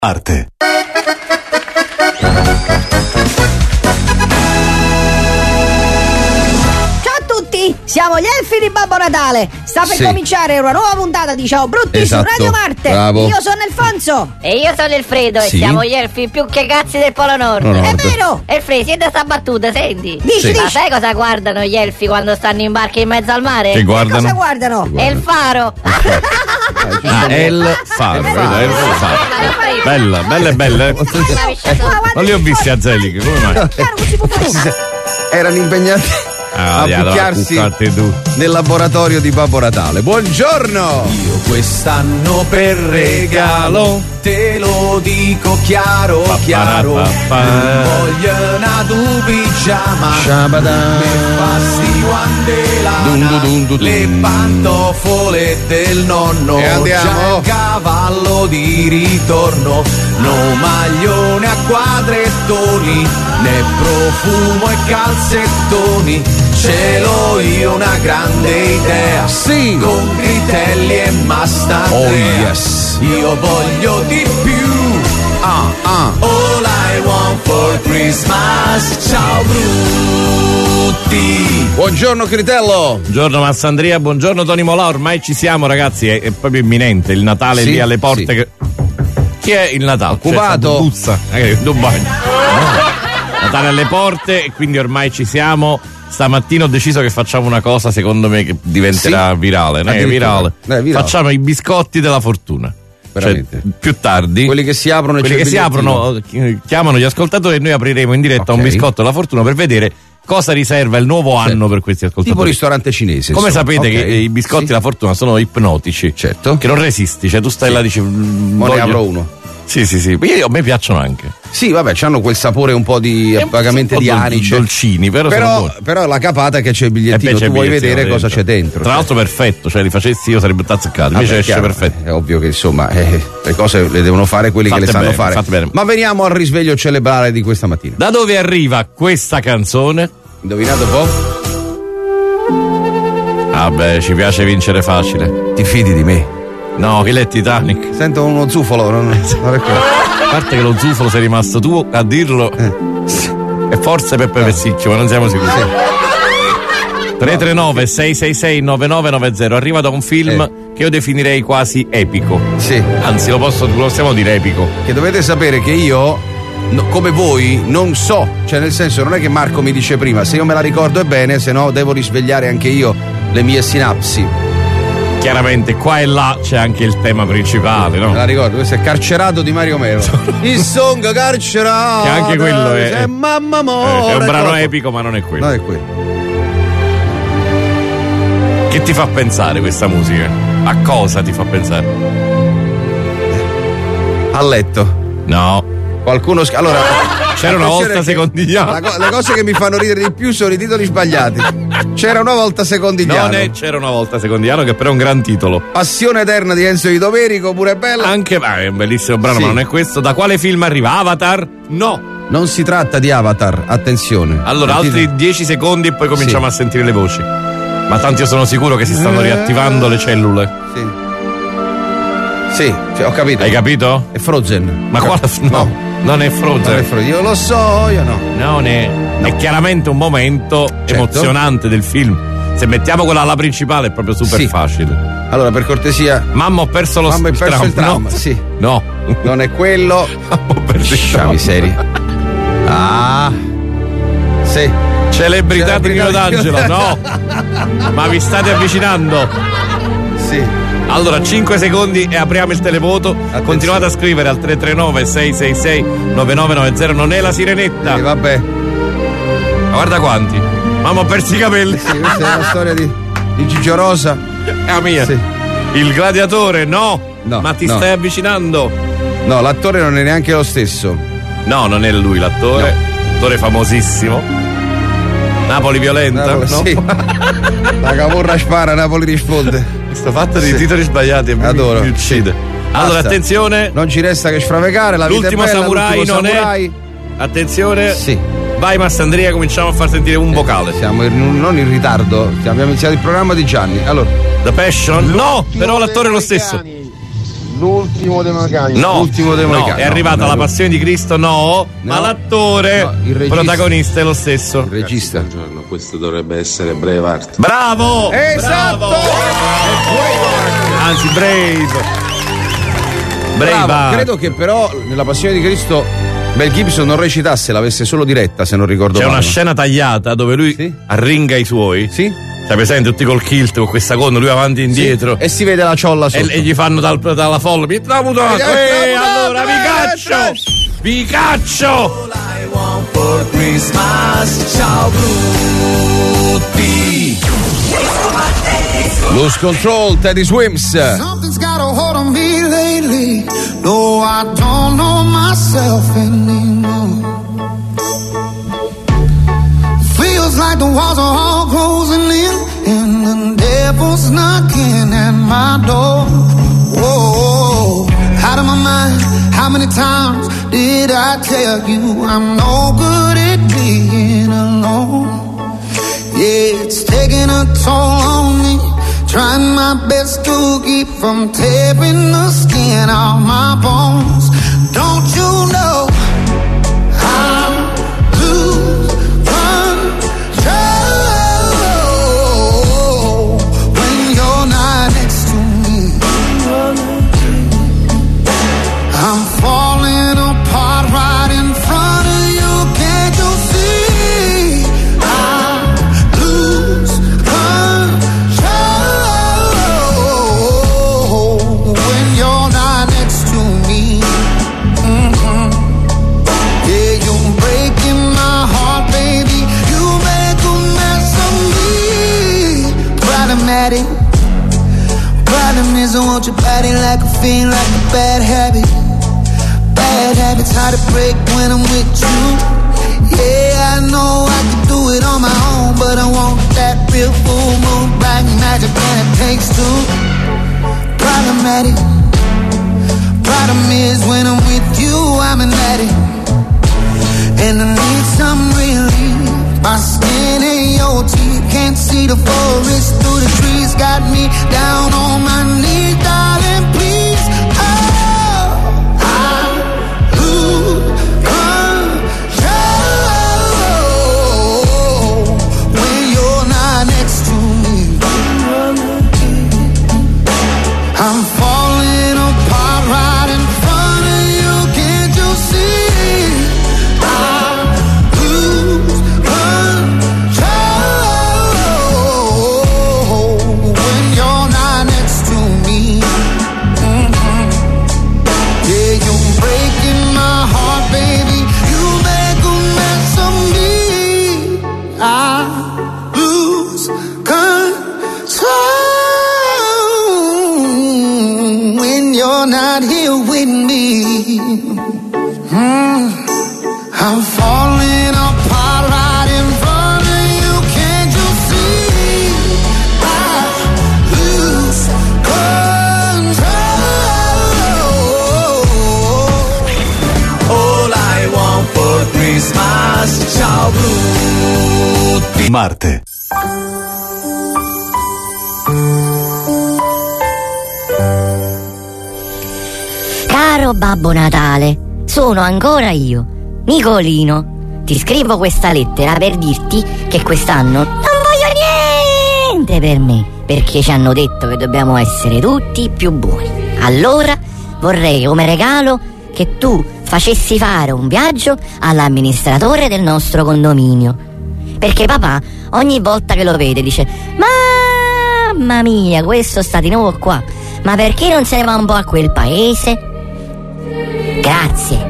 Arte. Siamo gli elfi di Babbo Natale. Sta per cominciare una nuova puntata di Ciao Brutti su Radio Marte. Bravo. Io sono Alfonso. E io sono Elfredo. E siamo gli elfi più che cazzi del Polo Nord. È vero. Elfredo, senti sta battuta, senti. Dici. Ma sai cosa guardano gli elfi quando stanno in barca in mezzo al mare? Che guardano? Cosa guardano? È il faro. È il faro, è il faro. Bella. Non li ho visti a Zelig, come mai? Erano impegnati a picchiarsi nel laboratorio di Babbo Natale. Buongiorno! Io quest'anno per regalo te lo dico chiaro, voglio una tu pigiama per farsi quando le pantofole del nonno e andiamo. Già cavallo di ritorno, no maglione a quadrettoni né profumo e calzettoni, ce l'ho io una grande idea, sì, con Critelli e Mastandrea. Oh yes, io voglio di più. All I want for Christmas. Ciao Brutti. Buongiorno Critello. Buongiorno Massandria, buongiorno Tony Molà. Ormai ci siamo, ragazzi, è proprio imminente il Natale, lì alle porte. Sì. Chi è il Natale? Occupato. Puzza. Natale alle porte e quindi ormai ci siamo. Stamattina ho deciso che facciamo una cosa, secondo me, che diventerà virale. Virale. Facciamo i biscotti della fortuna. Veramente? Cioè, più tardi quelli che si aprono chiamano gli ascoltatori e noi apriremo in diretta un biscotto della fortuna per vedere cosa riserva il nuovo anno per questi ascoltatori. Tipo ristorante cinese. Come sapete che i biscotti della fortuna sono ipnotici, certo, che non resisti, cioè tu stai là e dici ne apro uno. Sì. A me piacciono anche. Sì, vabbè, c'hanno quel sapore un po' di vagamente di anice, dolcini, però la capata è che c'è il bigliettino, tu vuoi vedere cosa c'è dentro. Tra l'altro perfetto, cioè li facessi io sarebbe azzeccato, invece esce perfetto. È ovvio che insomma le cose le devono fare quelli che le sanno fare. Ma veniamo al risveglio celebrare di questa mattina. Da dove arriva questa canzone? Indovinate un po'? Ci piace vincere facile. Ti fidi di me? No, che l'è Titanic. Sento uno zufolo, non a parte che lo zufolo sei rimasto tu a dirlo. E forse Peppe Vessicchio, ma non siamo sicuri. 339 666 9990 arriva da un film che io definirei quasi epico. Sì. Anzi, lo possiamo dire epico. Che dovete sapere che io, come voi, non so, cioè nel senso non è che Marco mi dice prima, se io me la ricordo è bene, se no devo risvegliare anche io le mie sinapsi. Chiaramente qua e là c'è anche il tema principale, no? Me la ricordo, questo è Carcerato di Mario Melo. Il song Carcerato. Che anche quello è mamma amore. È un brano epico, ma non è quello. Non è quello. Che ti fa pensare questa musica? A cosa ti fa pensare? A letto. No. Qualcuno allora c'era una volta Secondigliano. Le cose che mi fanno ridere di più sono i titoli sbagliati. C'era una volta Secondigliano. Non è C'era una volta Secondigliano, che però è un gran titolo. Passione eterna di Enzo Di Domenico, pure bella. Anche è un bellissimo brano, ma non è questo. Da quale film arriva? Avatar? No. Non si tratta di Avatar, attenzione. Allora, altri 10 secondi e poi cominciamo a sentire le voci. Ma tanto io sono sicuro che si stanno riattivando le cellule. Sì, ho capito. Hai capito? È Frozen. Ma quale? No. Non è Frozen. Io lo so, io no. Non è. No. È chiaramente un momento emozionante del film. Se mettiamo quella alla principale è proprio super facile. Allora, per cortesia. Mamma, ho perso il trauma. No. Sì. No. Non è quello. Mamma, ho perso il trauma. Miseria. Sì. Celebrità di Nino D'Angelo. No. Ma vi state avvicinando. Sì. Allora, 5 secondi e apriamo il televoto. Attenzione. Continuate a scrivere al 339 666 9990. Non è la sirenetta. Vabbè. Ma guarda quanti. Mamma, ho perso i capelli. Sì, questa è la storia di Gigio Rosa. È la mia. Sì. Il gladiatore, no. Ma ti stai avvicinando. No, l'attore non è neanche lo stesso. No, non è lui l'attore. Attore famosissimo. Napoli violenta? No? Sì. La Camorra spara, Napoli risponde. Questo fatto di titoli sbagliati mi uccide. Allora, attenzione. Non ci resta che sfravecare. La l'ultimo vita è bella, samurai l'ultimo non samurai. È. Attenzione. Sì. Vai Massandria, cominciamo a far sentire un vocale. Siamo non in ritardo. Abbiamo iniziato il programma di Gianni. Allora. The Passion? No, però l'attore è lo stesso. L'ultimo dei Magani. No, è arrivata La Passione di Cristo, ma l'attore protagonista è lo stesso. Il regista. Questo dovrebbe essere Braveheart. Bravo! Esatto! Anzi, Brave. Credo che però nella Passione di Cristo Mel Gibson non recitasse, l'avesse solo diretta, se non ricordo male. C'è una scena tagliata dove lui arringa i suoi. Sì. Sai presente tutti col kilt, con questa gonna, lui avanti e indietro. Sì. E si vede la ciolla sotto. E gli fanno dalla folla. Allora vi caccio! All I want for Christmas, ciao brutti. Lose Control, Teddy Swims. Something's got a hold on me lately. No, I don't know myself anymore. Feels like the walls are all closing in, and the devil's knocking at my door. Whoa, out of my mind. How many times did I tell you I'm no good at being alone? Yeah, it's taking a toll on me. Trying my best to keep from tearing the skin off my bones. Don't you know I'm lose control when you're not next to me? I'm falling apart right in front of you. Can't you see? I lose control when you're not next to me. Yeah, you're breaking my heart, baby. You make a mess of me. Problematic. Problem is I want your body like a fiend, like a bad habit. Bad habits hard to break when I'm with you. Yeah, I know I can do it on my own, but I want that real full moon, black magic, and it takes two. Problematic. Problem is when I'm with you, I'm an addict, and I need some relief. My skin and your teeth, can't see the forest through the trees. Got me down on my knees, darling, please. Oh, I lose control when you're not next to me. I'm falling apart right in front of you. Can't you see? I lose control when you're not next to me. Yeah, you're breaking my heart, baby. You make a mess of me. I lose control when you're not here with me. I'm falling apart right in front of you. Can't you see? I lose control. All I want for Christmas, ciao brutti. Marte. Caro Babbo Natale, sono ancora io, Nicolino. Ti scrivo questa lettera per dirti che quest'anno non voglio niente per me, perché ci hanno detto che dobbiamo essere tutti più buoni. Allora vorrei come regalo che tu facessi fare un viaggio all'amministratore del nostro condominio, perché papà ogni volta che lo vede dice: mamma mia, questo sta di nuovo qua, ma perché non se ne va un po' a quel paese? Grazie.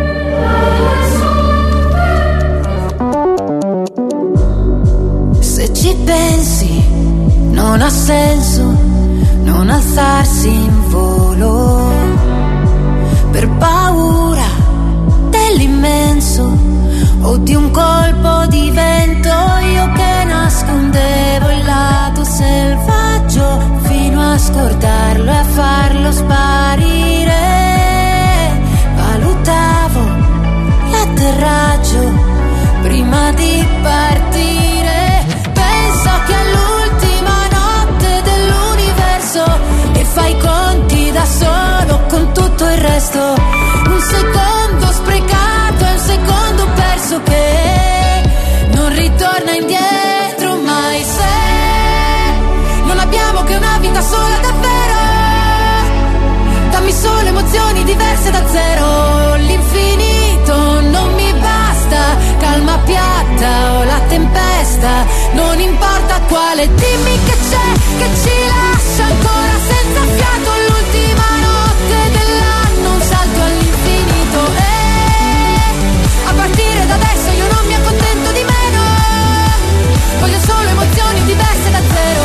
Se ci pensi, non ha senso non alzarsi in volo per paura dell'immenso o di un colpo di vento. Io che nascondevo il lato selvaggio fino a scordarlo e a farlo sparire. Valutavo l'atterraggio prima di partire. Penso che all'ultima notte dell'universo e fai conto presto. Un secondo sprecato è un secondo perso che non ritorna indietro mai. Se non abbiamo che una vita sola davvero, dammi solo emozioni diverse da zero. L'infinito non mi basta, calma piatta o la tempesta, non importa quale, dimmi che c'è, che ci lascia ancora senza fiato. L'ultima notte dell'anno, un salto all'infinito e a partire da adesso io non mi accontento di meno, voglio solo emozioni diverse da zero.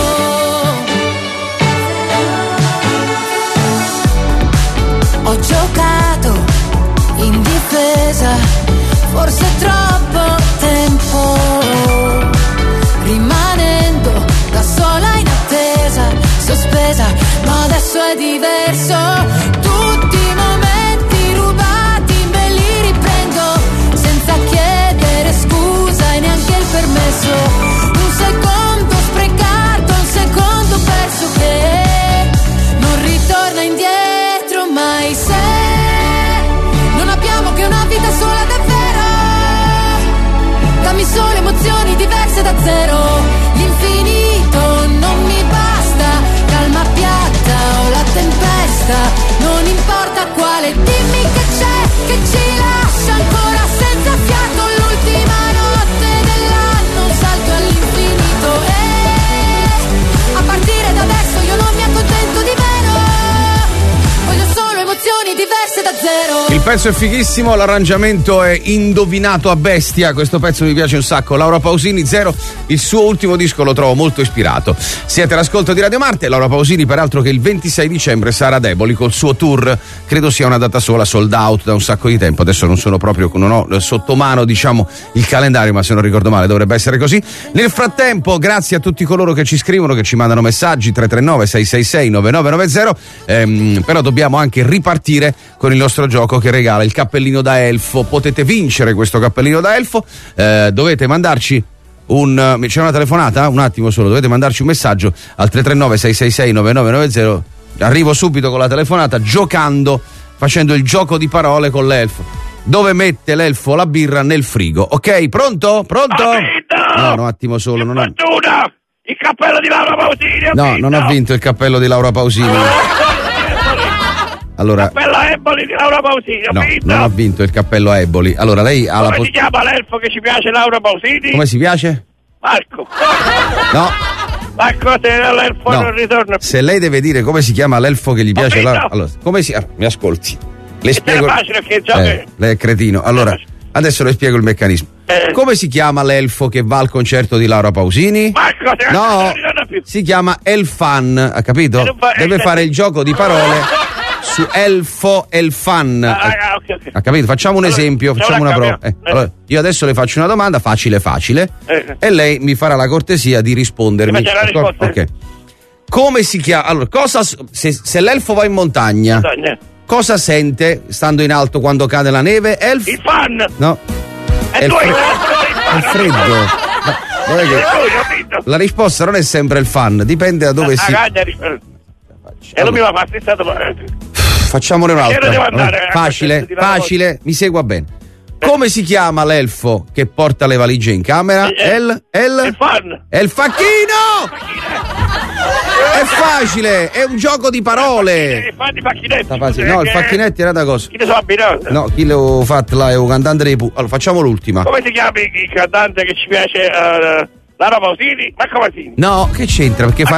Ho giocato in difesa, forse troppo tempo, rimanendo da sola in attesa, sospesa, ma adesso è diverso. Tutti i momenti rubati me li riprendo, senza chiedere scusa e neanche il permesso. Un secondo sprecato, un secondo perso che non ritorna indietro mai. Se non abbiamo che una vita sola davvero, dammi solo emozioni diverse da zero. L'infinito non mi basta, calma piatta o la tempesta, non importa quale, dimmi che c'è, che ci lascia ancora senza fiato. L'ultima notte dell'anno, un salto all'infinito e a partire da adesso io non mi accontento di meno, voglio solo emozioni diverse da zero. Il pezzo è fighissimo, l'arrangiamento è indovinato a bestia, questo pezzo mi piace un sacco. Laura Pausini, Zero, il suo ultimo disco lo trovo molto ispirato. Siete all'ascolto di Radio Marte, Laura Pausini peraltro che il 26 dicembre sarà a Eboli col suo tour, credo sia una data sola, sold out da un sacco di tempo, adesso non ho sotto mano diciamo il calendario, ma se non ricordo male dovrebbe essere così. Nel frattempo grazie a tutti coloro che ci scrivono, che ci mandano messaggi 339 666 9990, però dobbiamo anche ripartire con il nostro gioco che regala il cappellino da elfo. Potete vincere questo cappellino da elfo, dovete mandarci c'è una telefonata? Un attimo solo, dovete mandarci un messaggio al 339 666 9990. Arrivo subito con la telefonata, giocando, facendo il gioco di parole con l'elfo. Dove mette l'elfo la birra? Nel frigo. Ok, pronto? No, un attimo solo. Non il cappello di Laura Pausini. No, non ha vinto il cappello di Laura Pausini. Allora, cappello a Eboli di Laura Pausini. No, non ha vinto il cappello a Eboli. Allora lei ha come si chiama l'elfo che ci piace Laura Pausini? Come si piace? Marco. No. Marco, se l'elfo non ritorna più. Se lei deve dire come si chiama l'elfo che gli piace Laura, allora, come si mi ascolti. Le spiego. Facile che già lei è cretino. Allora, adesso le spiego il meccanismo. Come si chiama l'elfo che va al concerto di Laura Pausini? Marco, no, si chiama Elfan, ha capito? Deve fare il gioco di parole su elfo, elfan. Okay. Ha capito? Facciamo un esempio, facciamo una prova. Allora, io adesso le faccio una domanda facile e lei mi farà la cortesia di rispondermi. Ok. Come si chiama? Allora, se l'elfo va in montagna, cosa sente stando in alto quando cade la neve? Il fan. No. È il freddo. Non è che la risposta non è sempre il fan, dipende da dove si. E non mi va passato. Facciamone un'altra. Facile, mi segua bene. Come si chiama l'elfo che porta le valigie in camera? Il fan. È il facchino! È facile, è un gioco di parole. Il fan di facchinetti. No, il facchinetti era da cosa? Chi ne so abbinato? No, chi l'ho fatto là è un cantante dei Allora, facciamo l'ultima. Come si chiama il cantante che ci piace? Laura Pausini? Marco Pausini? No, che c'entra? Perché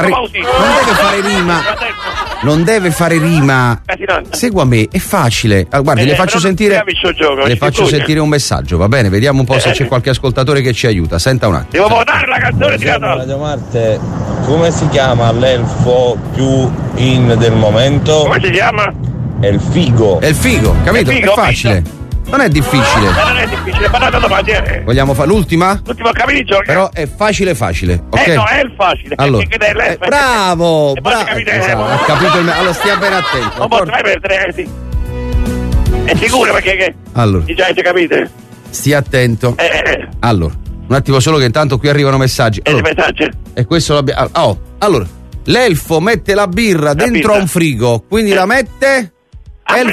non deve fare rima. Segua me, è facile. Allora, guardi, le faccio sentire un messaggio, va bene? Vediamo un po' se c'è qualche ascoltatore che ci aiuta. Senta un attimo. Devo votare la canzone di Radio Marte, come si chiama l'elfo più in del momento? Come si chiama? È il figo, capito? È facile. Non è difficile. Non è difficile, parlate domani. Vogliamo fare l'ultima? L'ultimo capito. Però è facile, ok? No, è il facile. Allora, bravo. Ho capito allora stia ben attento. Non posso mai perdere, sì. È sicuro perché allora, già capite? Stia attento. Allora, un attimo solo che intanto qui arrivano messaggi. E questo l'abbiamo. Allora, l'elfo mette la birra dentro a un frigo, quindi la mette È il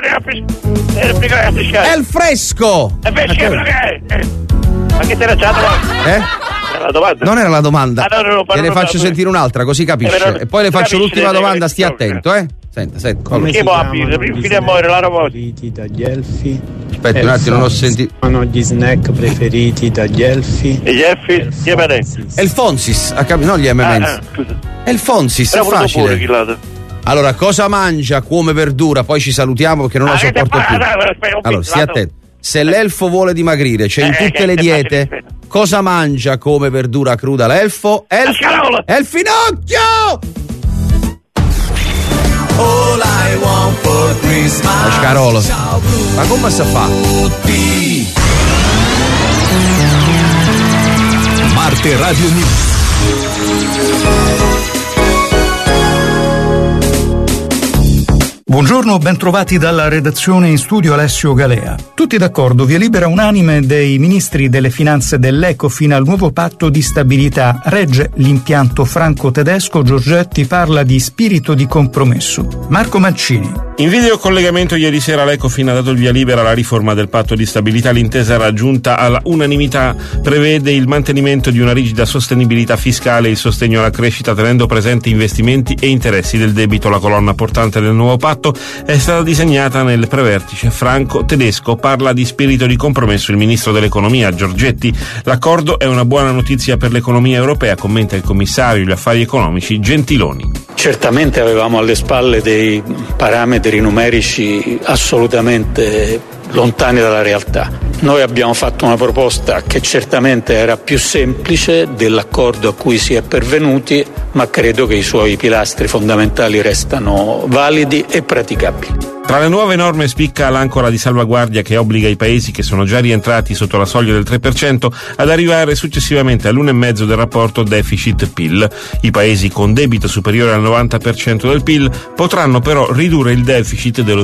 fresco! È fresco, ma che ti era già la domanda? Non era la domanda. No, te ne faccio sentire un'altra, così capisce. E poi le faccio l'ultima domanda, stia attento, Senta. Come si chiama? Finiamo preferiti dagli elfi? Aspetta un attimo, non ho sentito. Sono gli snack preferiti dagli elfi? E gli elfi? Gli M&M's. È il Fonsis, non gli M&M's. È il Fonsis, è facile. Allora, cosa mangia come verdura? Poi ci salutiamo perché non la sopporto più. Allora, stia attento. Se l'elfo vuole dimagrire, c'è in tutte le diete. Cosa mangia come verdura cruda l'elfo? È il finocchio! All I want for Christmas. Scarolo. Ma come si fa? Marte Radio News. Buongiorno, bentrovati dalla redazione, in studio Alessio Galea. Tutti d'accordo, via libera unanime dei ministri delle finanze dell'Ecofin al nuovo patto di stabilità. Regge l'impianto franco-tedesco, Giorgetti parla di spirito di compromesso. Marco Mancini. In videocollegamento ieri sera l'Ecofin ha dato il via libera alla riforma del patto di stabilità. L'intesa raggiunta all'unanimità prevede il mantenimento di una rigida sostenibilità fiscale e il sostegno alla crescita tenendo presenti investimenti e interessi del debito. La colonna portante del nuovo patto è stata disegnata nel prevertice franco-tedesco. Parla di spirito di compromesso il ministro dell'economia Giorgetti. L'accordo è una buona notizia per l'economia europea, commenta il commissario agli affari economici Gentiloni. Certamente avevamo alle spalle dei parametri numerici assolutamente lontani dalla realtà. Noi abbiamo fatto una proposta che certamente era più semplice dell'accordo a cui si è pervenuti, ma credo che i suoi pilastri fondamentali restano validi e praticabili. Tra le nuove norme spicca l'ancora di salvaguardia che obbliga i paesi che sono già rientrati sotto la soglia del 3% ad arrivare successivamente all'1,5 del rapporto deficit-PIL. I paesi con debito superiore al 90% del PIL potranno però ridurre il deficit dello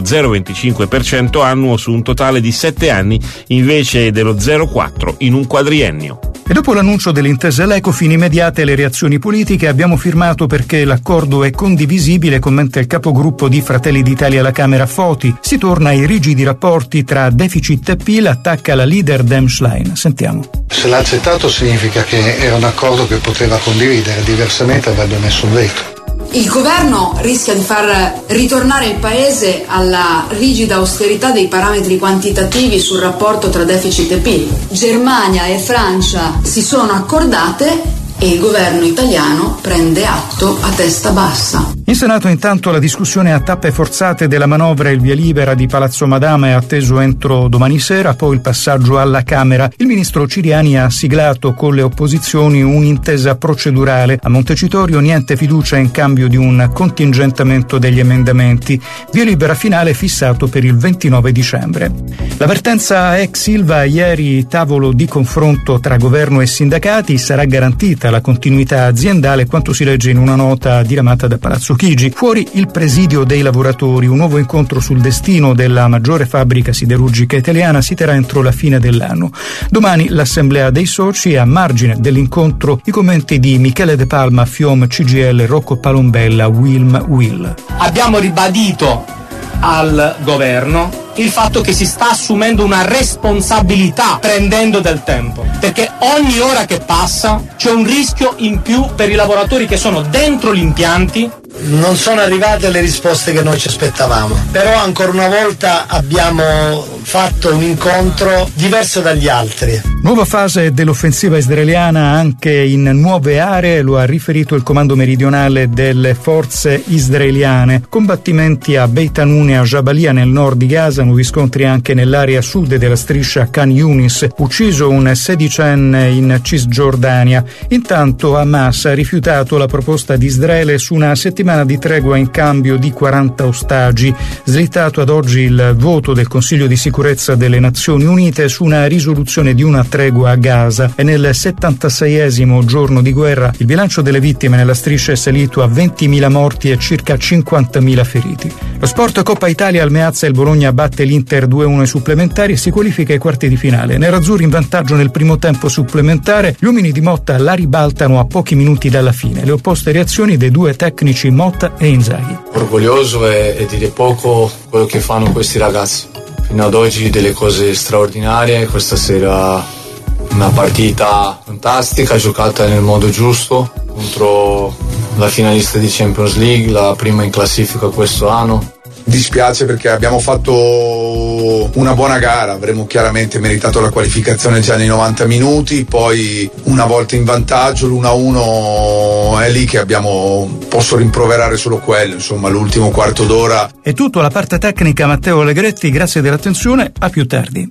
0,25% annuo su un totale di 7 anni invece dello 0,4 in un quadriennio. E dopo l'annuncio dell'intesa dell'Ecofin, immediate le reazioni politiche. Abbiamo firmato perché l'accordo è condivisibile, commenta il capogruppo di Fratelli d'Italia alla Camera Foti. Si torna ai rigidi rapporti tra deficit e PIL, attacca la leader Dem Schlein. Sentiamo. Se l'ha accettato significa che era un accordo che poteva condividere, diversamente avrebbe messo un veto. Il governo rischia di far ritornare il paese alla rigida austerità dei parametri quantitativi sul rapporto tra deficit e PIL. Germania e Francia si sono accordate e il governo italiano prende atto a testa bassa. In Senato intanto la discussione a tappe forzate della manovra e il via libera di Palazzo Madama è atteso entro domani sera, poi il passaggio alla Camera. Il ministro Ciriani ha siglato con le opposizioni un'intesa procedurale. A Montecitorio niente fiducia in cambio di un contingentamento degli emendamenti. Via libera finale fissato per il 29 dicembre. L'avvertenza ex Ilva, ieri tavolo di confronto tra governo e sindacati, sarà garantita la continuità aziendale, quanto si legge in una nota diramata da Palazzo Chigi. Fuori il presidio dei lavoratori, un nuovo incontro sul destino della maggiore fabbrica siderurgica italiana si terrà entro la fine dell'anno. Domani l'assemblea dei soci e a margine dell'incontro i commenti di Michele De Palma, FIOM, CGIL, Rocco Palombella, Will. Abbiamo ribadito al governo il fatto che si sta assumendo una responsabilità prendendo del tempo, perché ogni ora che passa c'è un rischio in più per i lavoratori che sono dentro gli impianti. Non sono arrivate le risposte che noi ci aspettavamo, però ancora una volta abbiamo fatto un incontro diverso dagli altri. Nuova fase dell'offensiva israeliana anche in nuove aree, lo ha riferito il comando meridionale delle forze israeliane. Combattimenti a Beit Hanun e a Jabalia nel nord di Gaza, nuovi scontri anche nell'area sud della striscia Khan Yunis, ucciso un 16enne in Cisgiordania. Intanto Hamas ha rifiutato la proposta di Israele su una settimana di tregua in cambio di 40 ostaggi. Slittato ad oggi il voto del Consiglio di sicurezza sicurezza delle Nazioni Unite su una risoluzione di una tregua a Gaza e nel 76esimo giorno di guerra il bilancio delle vittime nella striscia è salito a 20.000 morti e circa 50.000 feriti. Lo sport Coppa Italia al Meazza, il Bologna batte l'Inter 2-1 ai supplementari e si qualifica ai quarti di finale. Nerazzurri in vantaggio nel primo tempo supplementare, gli uomini di Motta la ribaltano a pochi minuti dalla fine. Le opposte reazioni dei due tecnici Motta e Inzaghi. Orgoglioso e dire poco quello che fanno questi ragazzi. Fino ad oggi delle cose straordinarie, questa sera una partita fantastica, giocata nel modo giusto contro la finalista di Champions League, la prima in classifica questo anno. Dispiace perché abbiamo fatto una buona gara, avremmo chiaramente meritato la qualificazione già nei 90 minuti, poi una volta in vantaggio l'1-1 è lì che posso rimproverare solo quello, insomma l'ultimo quarto d'ora. È tutto alla parte tecnica, Matteo Allegretti, grazie dell'attenzione, a più tardi.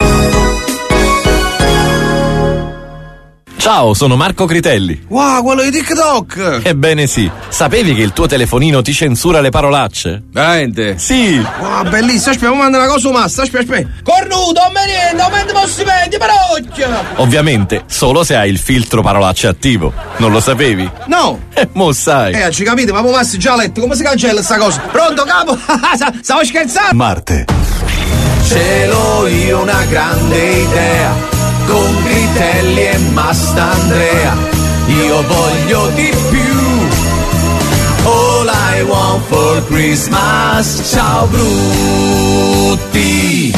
Ciao, sono Marco Critelli. Wow, quello di TikTok! Ebbene sì, sapevi che il tuo telefonino ti censura le parolacce? Veramente? Sì! Wow, bellissimo, aspetta, mi manda una cosa massa, aspetta. Cornuto, niente, aumenta lo stipendio, parocchia! Ovviamente, solo se hai il filtro parolacce attivo. Non lo sapevi? No! Mo sai! Ci capite, ma passi già a letto, come si cancella sta cosa? Pronto, capo? Stavo scherzando! Marte. Ce l'ho io una grande idea, con Critelli e Mastandrea, io voglio di più. All I want for Christmas, ciao brutti.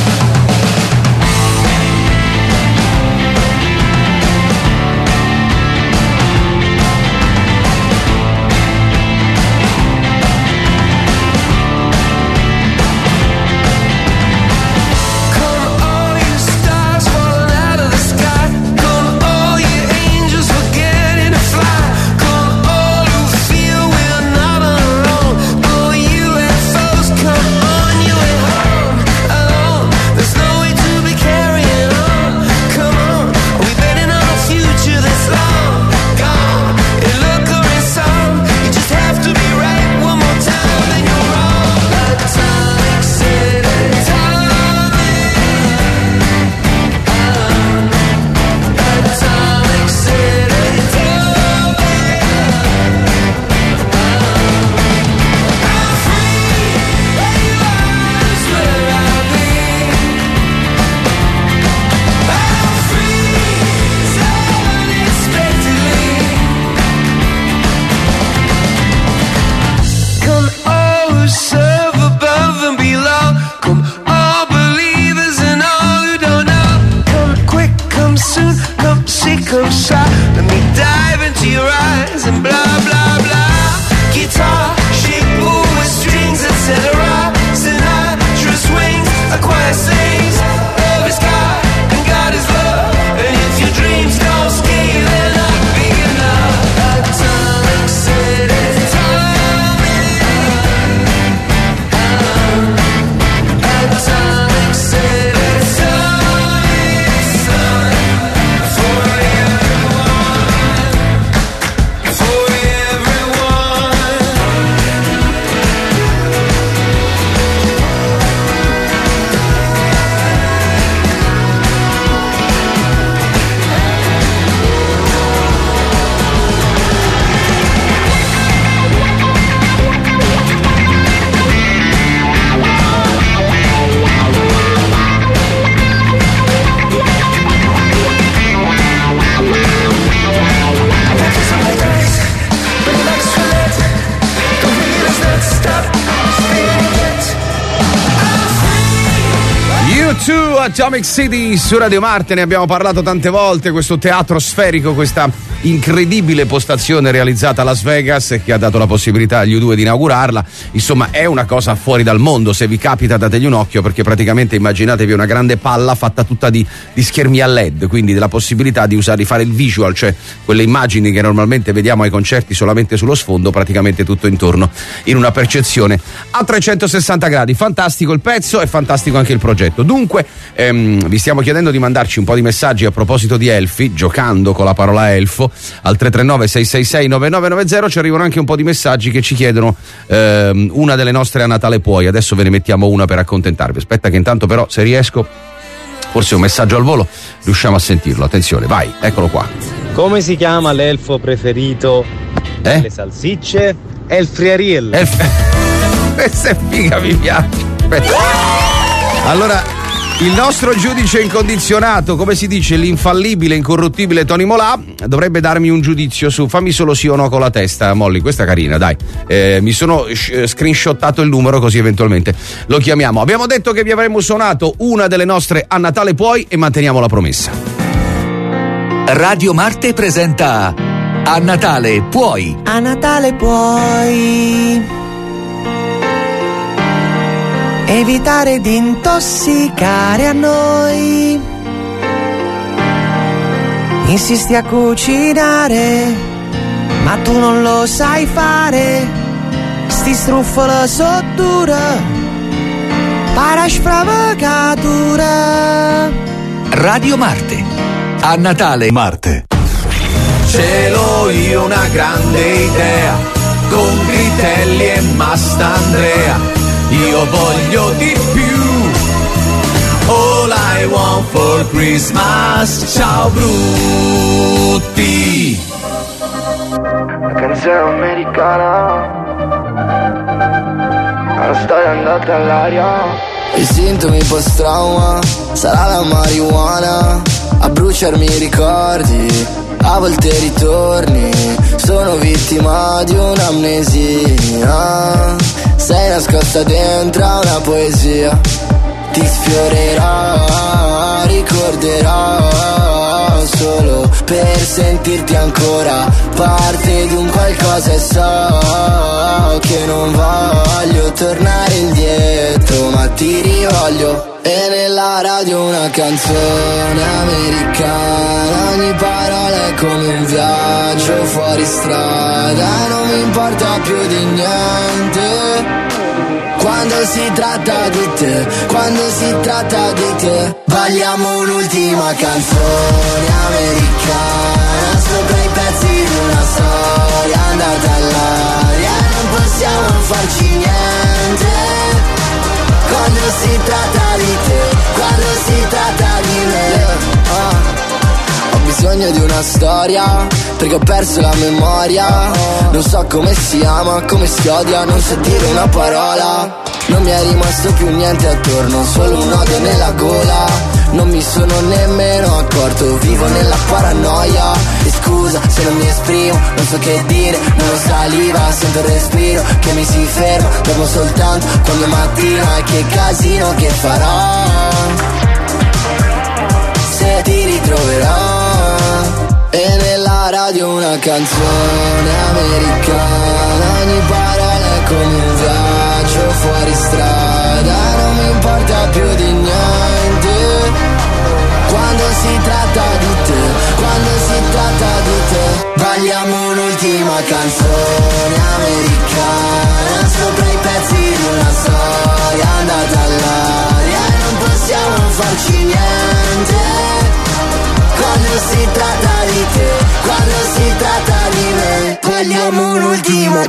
Atomic City su Radio Marte, ne abbiamo parlato tante volte, questo teatro sferico, questa incredibile postazione realizzata a Las Vegas che ha dato la possibilità agli U2 di inaugurarla. Insomma, è una cosa fuori dal mondo, se vi capita dategli un occhio, perché praticamente immaginatevi una grande palla fatta tutta di schermi a LED, quindi della possibilità di fare il visual, cioè quelle immagini che normalmente vediamo ai concerti solamente sullo sfondo, praticamente tutto intorno in una percezione a 360 gradi. Fantastico il pezzo e fantastico anche il progetto. Dunque, vi stiamo chiedendo di mandarci un po' di messaggi a proposito di elfi, giocando con la parola elfo, al 339-666-9990. Ci arrivano anche un po' di messaggi che ci chiedono una delle nostre a Natale Puoi. Adesso ve ne mettiamo una per accontentarvi. Aspetta che intanto però, se riesco, forse un messaggio al volo, riusciamo a sentirlo. Attenzione, vai, eccolo qua. Come si chiama l'elfo preferito delle salsicce? Elfriariel. Questa è figa, mi piace. Aspetta. Allora, il nostro giudice incondizionato, come si dice, l'infallibile, incorruttibile Tony Molà, dovrebbe darmi un giudizio su, fammi solo sì o no con la testa, Molly, questa è carina, dai. Mi sono screenshottato il numero, così eventualmente lo chiamiamo. Abbiamo detto che vi avremmo suonato una delle nostre a Natale Puoi e manteniamo la promessa. Radio Marte presenta A Natale Puoi. A Natale puoi evitare di intossicare a noi. Insisti a cucinare, ma tu non lo sai fare. Sti struffolo sottura, para spravocatura. Radio Marte. A Natale Marte. Ce l'ho io una grande idea, con Gritelli e Mastandrea. Io voglio di più. All I want for Christmas. Ciao brutti. La canzone americana, la storia è andata all'aria. I sintomi post-trauma, sarà la marijuana a bruciarmi i ricordi, a volte ritorni. Sono vittima di un'amnesia, sei nascosta dentro a una poesia. Ti sfiorerò, ricorderò solo per sentirti ancora parte di un qualcosa, e so che non voglio tornare indietro, ma ti rivoglio. E nella radio una canzone americana, ogni parola è come un viaggio fuori strada, non mi importa più di niente. Quando si tratta di te, quando si tratta di te, balliamo un'ultima canzone americana, sopra i pezzi di una storia andata all'aria, non possiamo farci niente. Quando si tratta di te, quando si tratta di me, ho bisogno di una storia, perché ho perso la memoria. Non so come si ama, come si odia, non so dire una parola. Non mi è rimasto più niente attorno, solo un odio nella gola. Non mi sono nemmeno accorto, vivo nella paranoia. E scusa se non mi esprimo, non so che dire, non ho saliva, sento il respiro che mi si ferma. Dormo soltanto quando è mattina, e che casino che farò se ti ritroverò. E nella radio una canzone americana, ogni parola è come un viaggio fuori strada, non mi importa più di niente. Quando si tratta di te, quando si tratta di te, balliamo un'ultima canzone americana, sopra i pezzi di una storia andata all'aria, e non possiamo farci niente. Quando si tratta di te, quando si tratta di me, balliamo un'ultima.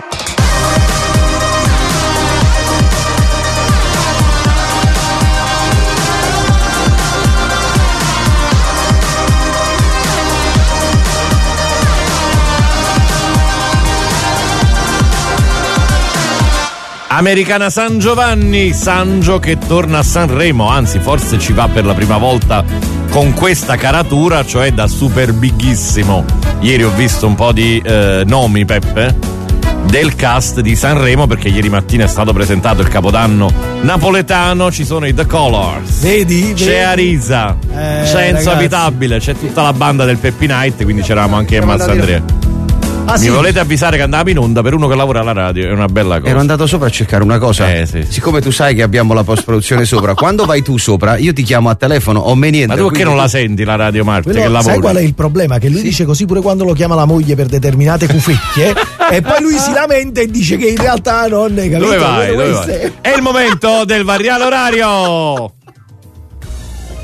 Americana San Giovanni, Sangio che torna a Sanremo, anzi forse ci va per la prima volta con questa caratura, cioè da super bighissimo. Ieri ho visto un po' di nomi, Peppe, del cast di Sanremo, perché ieri mattina è stato presentato il capodanno napoletano, ci sono i The Colors, vedi? C'è Arisa, c'è Enzo Abitabile, c'è tutta la banda del Peppi Night, quindi c'eravamo anche a Mazzandrea. Mi volete avvisare che andavo in onda? Per uno che lavora alla radio è una bella cosa. Ero andato sopra a cercare una cosa. Sì. Siccome tu sai che abbiamo la post-produzione sopra, quando vai tu sopra io ti chiamo a telefono o me niente. Ma tu perché non la senti la radio Marte? Che lavora? Sai qual è il problema? Che lui dice così pure quando lo chiama la moglie per determinate cufecchie e poi lui si lamenta e dice che in realtà non è, capito? Dove vai? È il momento del variale orario.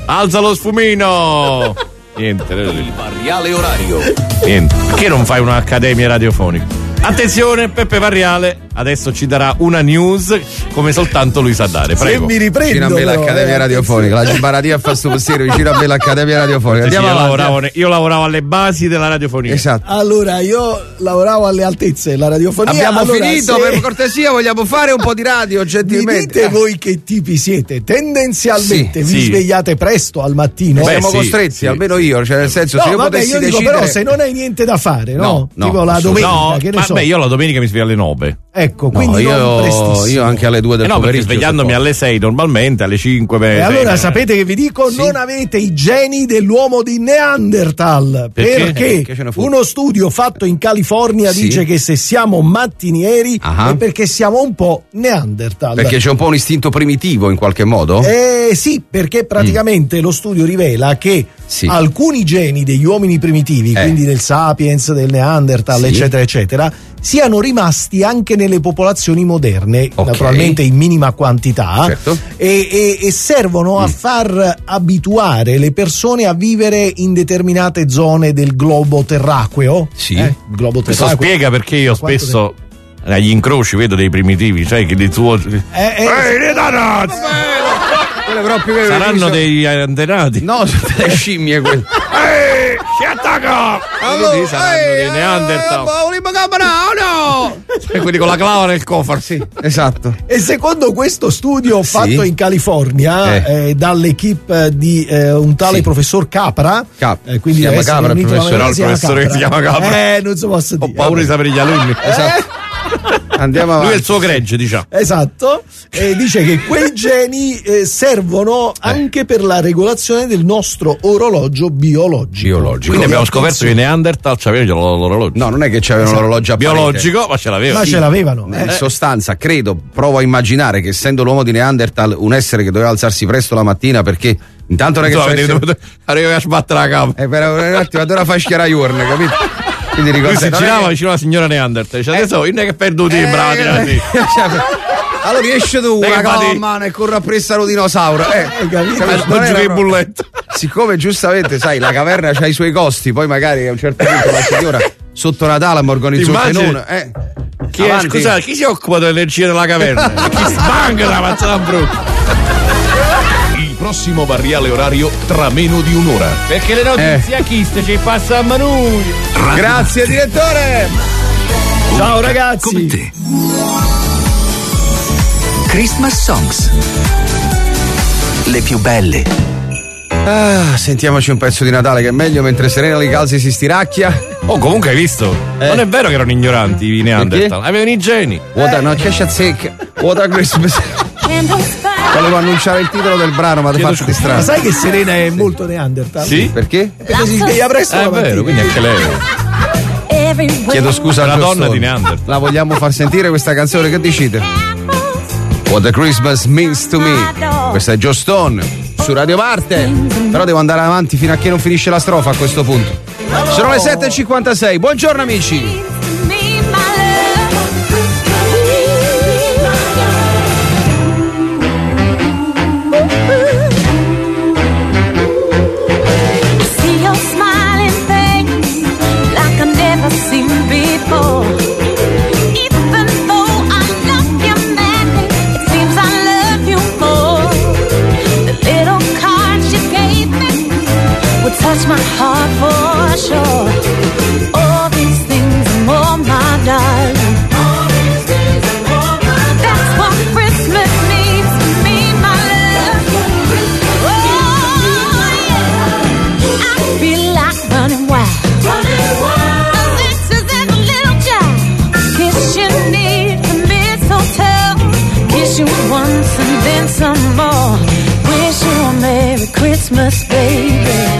Alza lo sfumino. Niente. Il Variale orario. Niente. Perché non fai un'accademia radiofonica? Attenzione, Peppe Variale adesso ci darà una news come soltanto lui sa dare. Prego. Se mi riprendo, vicino a me l'Accademia Radiofonica, la Gimbaradia fa sto mestiere vicino a me l'Accademia Radiofonica. Andiamo io lavoravo alle basi della radiofonia. Esatto. Allora, io lavoravo alle altezze della radiofonia. Abbiamo finito, per cortesia vogliamo fare un po' di radio, gentilmente. Mi dite voi che tipi siete? Tendenzialmente vi svegliate presto al mattino? Siamo costretti, almeno io, cioè nel senso, se io potessi io dico, decidere... però se non hai niente da fare, no? Tipo la domenica, che ne so. Beh, io la domenica mi sveglio alle 9. Ecco, quindi io anche alle 2 del pomeriggio. Perché svegliandomi alle 6 normalmente, alle 5. E allora sapete che vi dico? Sì. Non avete i geni dell'uomo di Neanderthal. Perché uno studio fatto in California dice che se siamo mattinieri è perché siamo un po' Neanderthal. Perché c'è un po' un istinto primitivo in qualche modo? Sì, perché praticamente lo studio rivela che alcuni geni degli uomini primitivi, quindi del Sapiens, del Neanderthal, eccetera, eccetera, siano rimasti anche nelle popolazioni moderne, naturalmente in minima quantità, e servono a far abituare le persone a vivere in determinate zone del globo terracqueo. Globo terracqueo. Questo spiega perché io spesso agli incroci vedo dei primitivi, cioè che di tuo saranno dei antenati. No, sono delle scimmie quelle. Si attacca! Saranno dei Neanderthal. Quelli con la clava nel cofano. Sì, esatto. E secondo questo studio fatto in California dall'equipe di un tale professor Capra, quindi si chiama Capra il professore, il professore che si chiama Capra. Non si posso dire. Ho paura di sapere gli alunni. Esatto. Andiamo avanti. Lui è il suo gregge, diciamo. Esatto. Dice che quei geni servono anche per la regolazione del nostro orologio biologico. Quindi abbiamo scoperto che i Neanderthal c'avevano l'orologio. No, non è che c'avevano l'orologio biologico, ma ce l'avevano. Ma ce l'avevano. In sostanza, provo a immaginare che essendo l'uomo di Neanderthal un essere che doveva alzarsi presto la mattina perché intanto non è che arriva a sbattere la capa. Per un attimo, ad ora fa schiarare urne, capito? Quindi lui si girava vicino alla signora Neanderthal, dice adesso io non è che perdo tempo, allora riesci tu una clava in mano e corro appresso allo dinosauro, il bulletto. Siccome giustamente sai la caverna c'ha i suoi costi, poi magari a un certo punto la signora sotto Natale mi organizzo un fenone. Scusa, chi si occupa dell'energia della caverna? Chi sbanga la mazzata brutta? Il prossimo Variale orario tra meno di un'ora. Perché le notizie a chiste ci passiamo noi. Grazie direttore. Ciao ragazzi. Come te. Christmas Songs. Le più belle. Sentiamoci un pezzo di Natale che è meglio mentre Serena li calzi si stiracchia. Oh, comunque hai visto? Non è vero che erano ignoranti i Neanderthal, avevano i geni. What a Christmas. Volevo annunciare il titolo del brano, ma fatto di strano. Ma sai che Serena è molto Neanderthal? Sì? Perché? Perché si sveglia presto la mattina. È vero, quindi anche lei. Chiedo scusa a una donna di Neanderthal. La vogliamo far sentire questa canzone? Che decide? What a Christmas Means to Me. Questa è Joe Stone su Radio Marte. Però devo andare avanti fino a che non finisce la strofa a questo punto. Sono le 7:56. Buongiorno amici. Touch my heart for sure. All these things and more, my darling. All these things and more, my darling. That's what Christmas means to me, my love. Oh yeah, I feel like running wild. Running wild. This is as a little child. Kiss you need the mistletoe. Kiss you once and then some more. Wish you a Merry Christmas, baby.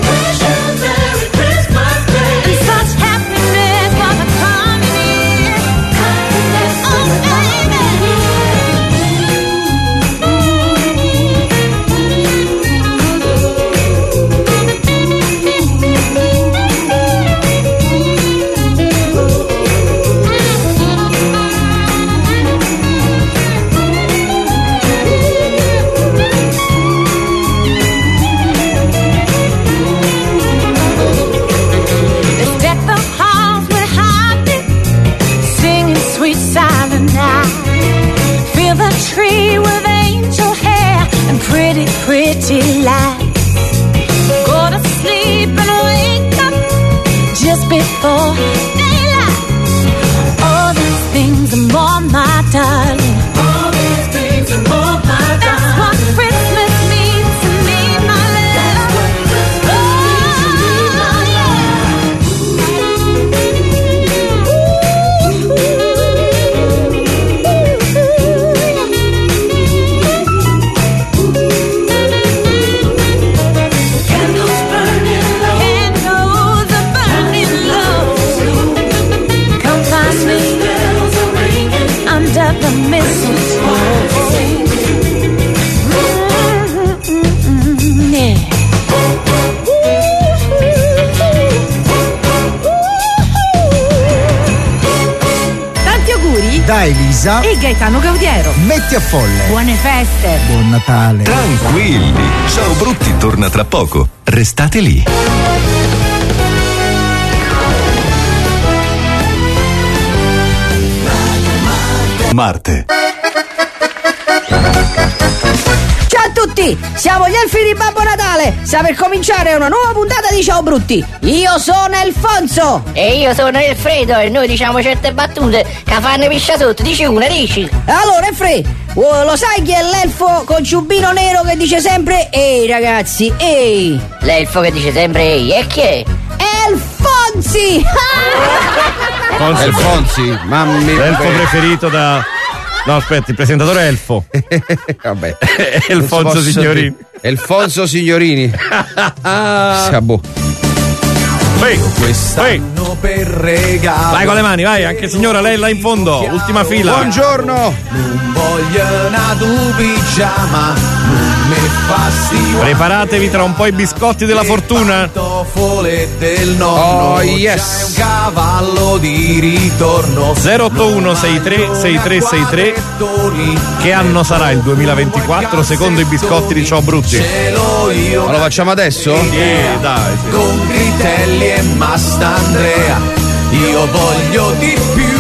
my darling. All these things and more, my darling. That's what Christmas means to me, my love. Candles burning low. Candles are burning low. Come find me under the mistletoe. Yeah. Tanti auguri da Elisa e Gaetano Gaudiero. Metti a folle. Buone feste. Buon Natale. Tranquilli, Ciao Brutti torna tra poco. Restate lì. Marte. Ciao a tutti, siamo gli Elfi di Babbo Natale. Sta per cominciare una nuova puntata di Ciao Brutti. Io sono Alfonso. E io sono Alfredo e noi diciamo certe battute che fanno piscia sotto. Dici una, dici. Allora, lo sai chi è l'elfo con ciubbino nero che dice sempre ehi ragazzi, ehi? L'elfo che dice sempre ehi, e chi è? È il Fonzi. Il Fonzi, mamma mia. L'elfo preferito da... No, aspetta, il presentatore è Elfo. Vabbè. È Alfonso Signorini. È Alfonso Signorini. Sabò. Quest'anno per regalare. Vai con le mani, vai, anche signora, lei là in fondo, ultima fila. Buongiorno. Non voglio una tu pigiama, non mi fastidio. Preparatevi tra un po' i biscotti della fortuna. Del nonno. Oh yes. C'è un cavallo di ritorno. 081 636363. Che anno sarà il 2024 secondo i biscotti di Ciao Brutti? Ma lo facciamo adesso? Dai. Con Gritelli e Mastandrea, io voglio di più.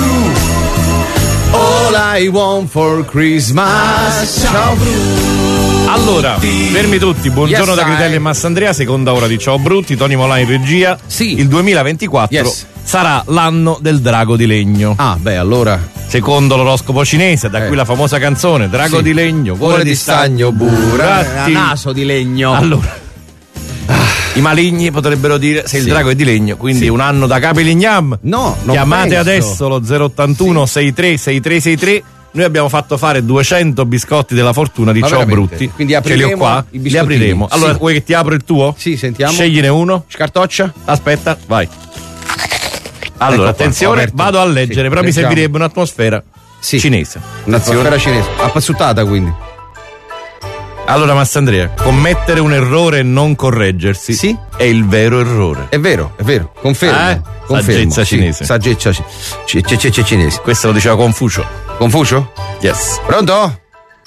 All I want for Christmas. Ciao Brutti. Allora, fermi tutti, buongiorno da Gritelli e Massandrea, seconda ora di Ciao Brutti, Tony Molà in regia. Sì. Il 2024 sarà l'anno del drago di legno. Ah, beh, allora. Secondo l'oroscopo cinese, da qui la famosa canzone Drago di legno, cuore di stagno, buratti, naso di legno. Allora, i maligni potrebbero dire se il drago è di legno, quindi un anno da capi lignam. No, non chiamate penso. adesso lo 081 636363. Noi abbiamo fatto fare 200 biscotti della fortuna di Ciao Brutti. Quindi ce li ho qua, li apriremo. Allora, vuoi che ti apro il tuo? Sì, sentiamo. Scegliene uno. Scartoccia. Aspetta, vai. Allora, Ecco qua, attenzione, vado a leggere, però mi leggiamo. servirebbe un'atmosfera cinese. Un'atmosfera cinese. Appassuttata quindi. Allora, Massandrea, commettere un errore e non correggersi è il vero errore. È vero, confermo. Confermo. Saggezza cinese. Saggezza cinese. Questo lo diceva Confucio. Confucio? Yes. Pronto?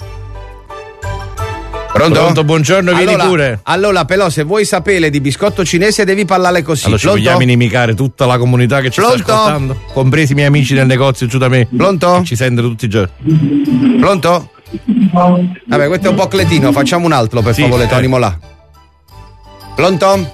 Pronto, buongiorno, vieni pure. Allora, però, se vuoi sapere di biscotto cinese devi parlare così. Allora, ci vogliamo inimicare tutta la comunità che ci sta ascoltando? Compresi i miei amici del negozio giù da me. Pronto? Ci sentono tutti i giorni. Pronto? Vabbè, questo è un po' cletino, facciamo un altro per favore, Tony Molà. Pronto?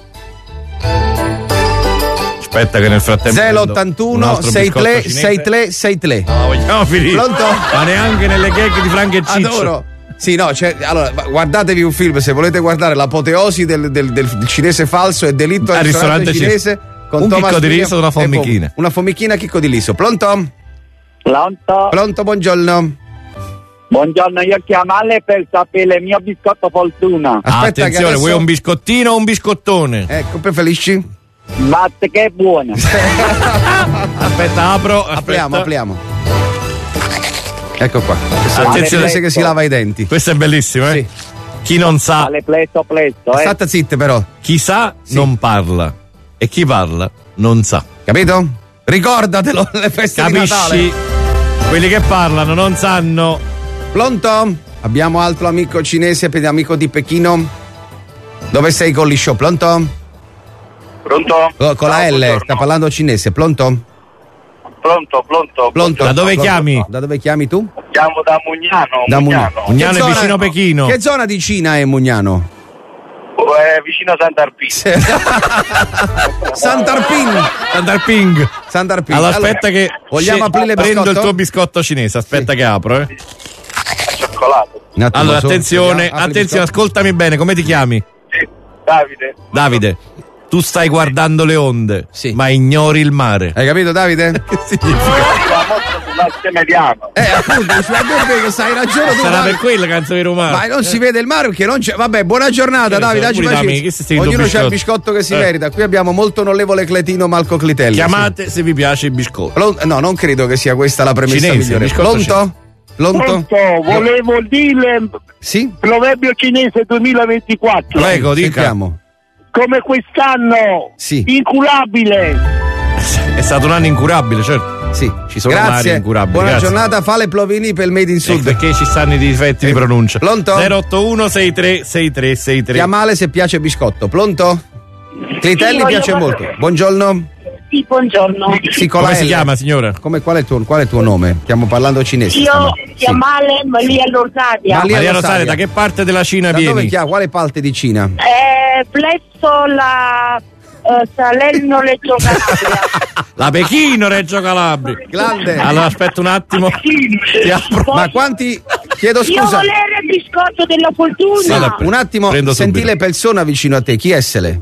Aspetta che nel frattempo 081 6363. No, vogliamo finire. Pronto? Ma neanche nelle gag di Franco e Ciccio. Adoro. Sì, no, allora, guardatevi un film, se volete guardare l'apoteosi del cinese falso e delitto al ristorante cinese con un Thomas chicco di riso e una formichina. Una formichina, chicco di riso. Pronto? Pronto, buongiorno. Buongiorno, io chiamo Ale per sapere il mio biscotto fortuna. Aspetta, attenzione, vuoi un biscottino o un biscottone? Ecco, preferisci? Batte che è buona. Aspetta, apro. Apriamo. Ecco qua. Attenzione che si lava i denti. Questo è bellissimo, eh? Sì. Chi non sa. Ale presto. State zitte, però. Chi sa non parla. E chi parla non sa. Capito? Ricordatelo le feste di Natale. Capisci? Quelli che parlano non sanno. Pronto? Abbiamo altro amico cinese, amico di Pechino. Dove sei con liscio? Pronto? Pronto? Con la L, buongiorno. sta parlando cinese. Pronto? Pronto. Da dove chiami? Da dove chiami tu? Chiamo da Mugnano. Mugnano è vicino a Pechino. Che zona di Cina è Mugnano? vicino a Sant'Arpino. Sant'Arpin. Allora aspetta che vogliamo aprire prendo il tuo biscotto cinese, aspetta che apro, Cioccolato. Allora attenzione, ascoltami bene, come ti chiami? Davide, tu stai guardando le onde, ma ignori il mare. Hai capito, Davide? Che significa? L'asse mediano. Appunto, che sai ragione tu. Sarà per quello che non si vede il mare. Ma non si vede il mare perché non c'è. Vabbè, buona giornata, Davide. Ognuno c'ha il biscotto che si merita. Qui abbiamo molto onorevole Cletino Malco Clitelli. Chiamate se vi piace il biscotto. No, non credo che sia questa la premessa migliore. Pronto? Volevo dire proverbio cinese 2024. Prego, dica. Sentiamo. Come quest'anno, inculabile. È stato un anno incurabile, certo. Sì, ci sono grazie. vari incurabili. Buona giornata, fa le plovini per il Made in Sud. Perché ci stanno i difetti di pronuncia. Pronto? 081 6363. Chiamale se piace biscotto. Pronto? Clitelli piace molto. Buongiorno. Sì, buongiorno. Come si chiama, signora? Qual è il tuo nome? Stiamo parlando cinese. Io chiamale Maria Rosaria. Maria Rosaria, da che parte della Cina vieni? Quale parte di Cina? Presso la Salerno Reggio Calabria. La Pechino Reggio Calabria. Grande. Allora aspetta un attimo. Ma quanti? Chiedo scusa. Io volere il biscotto della fortuna. Un attimo, senti le persone vicino a te, chi essere?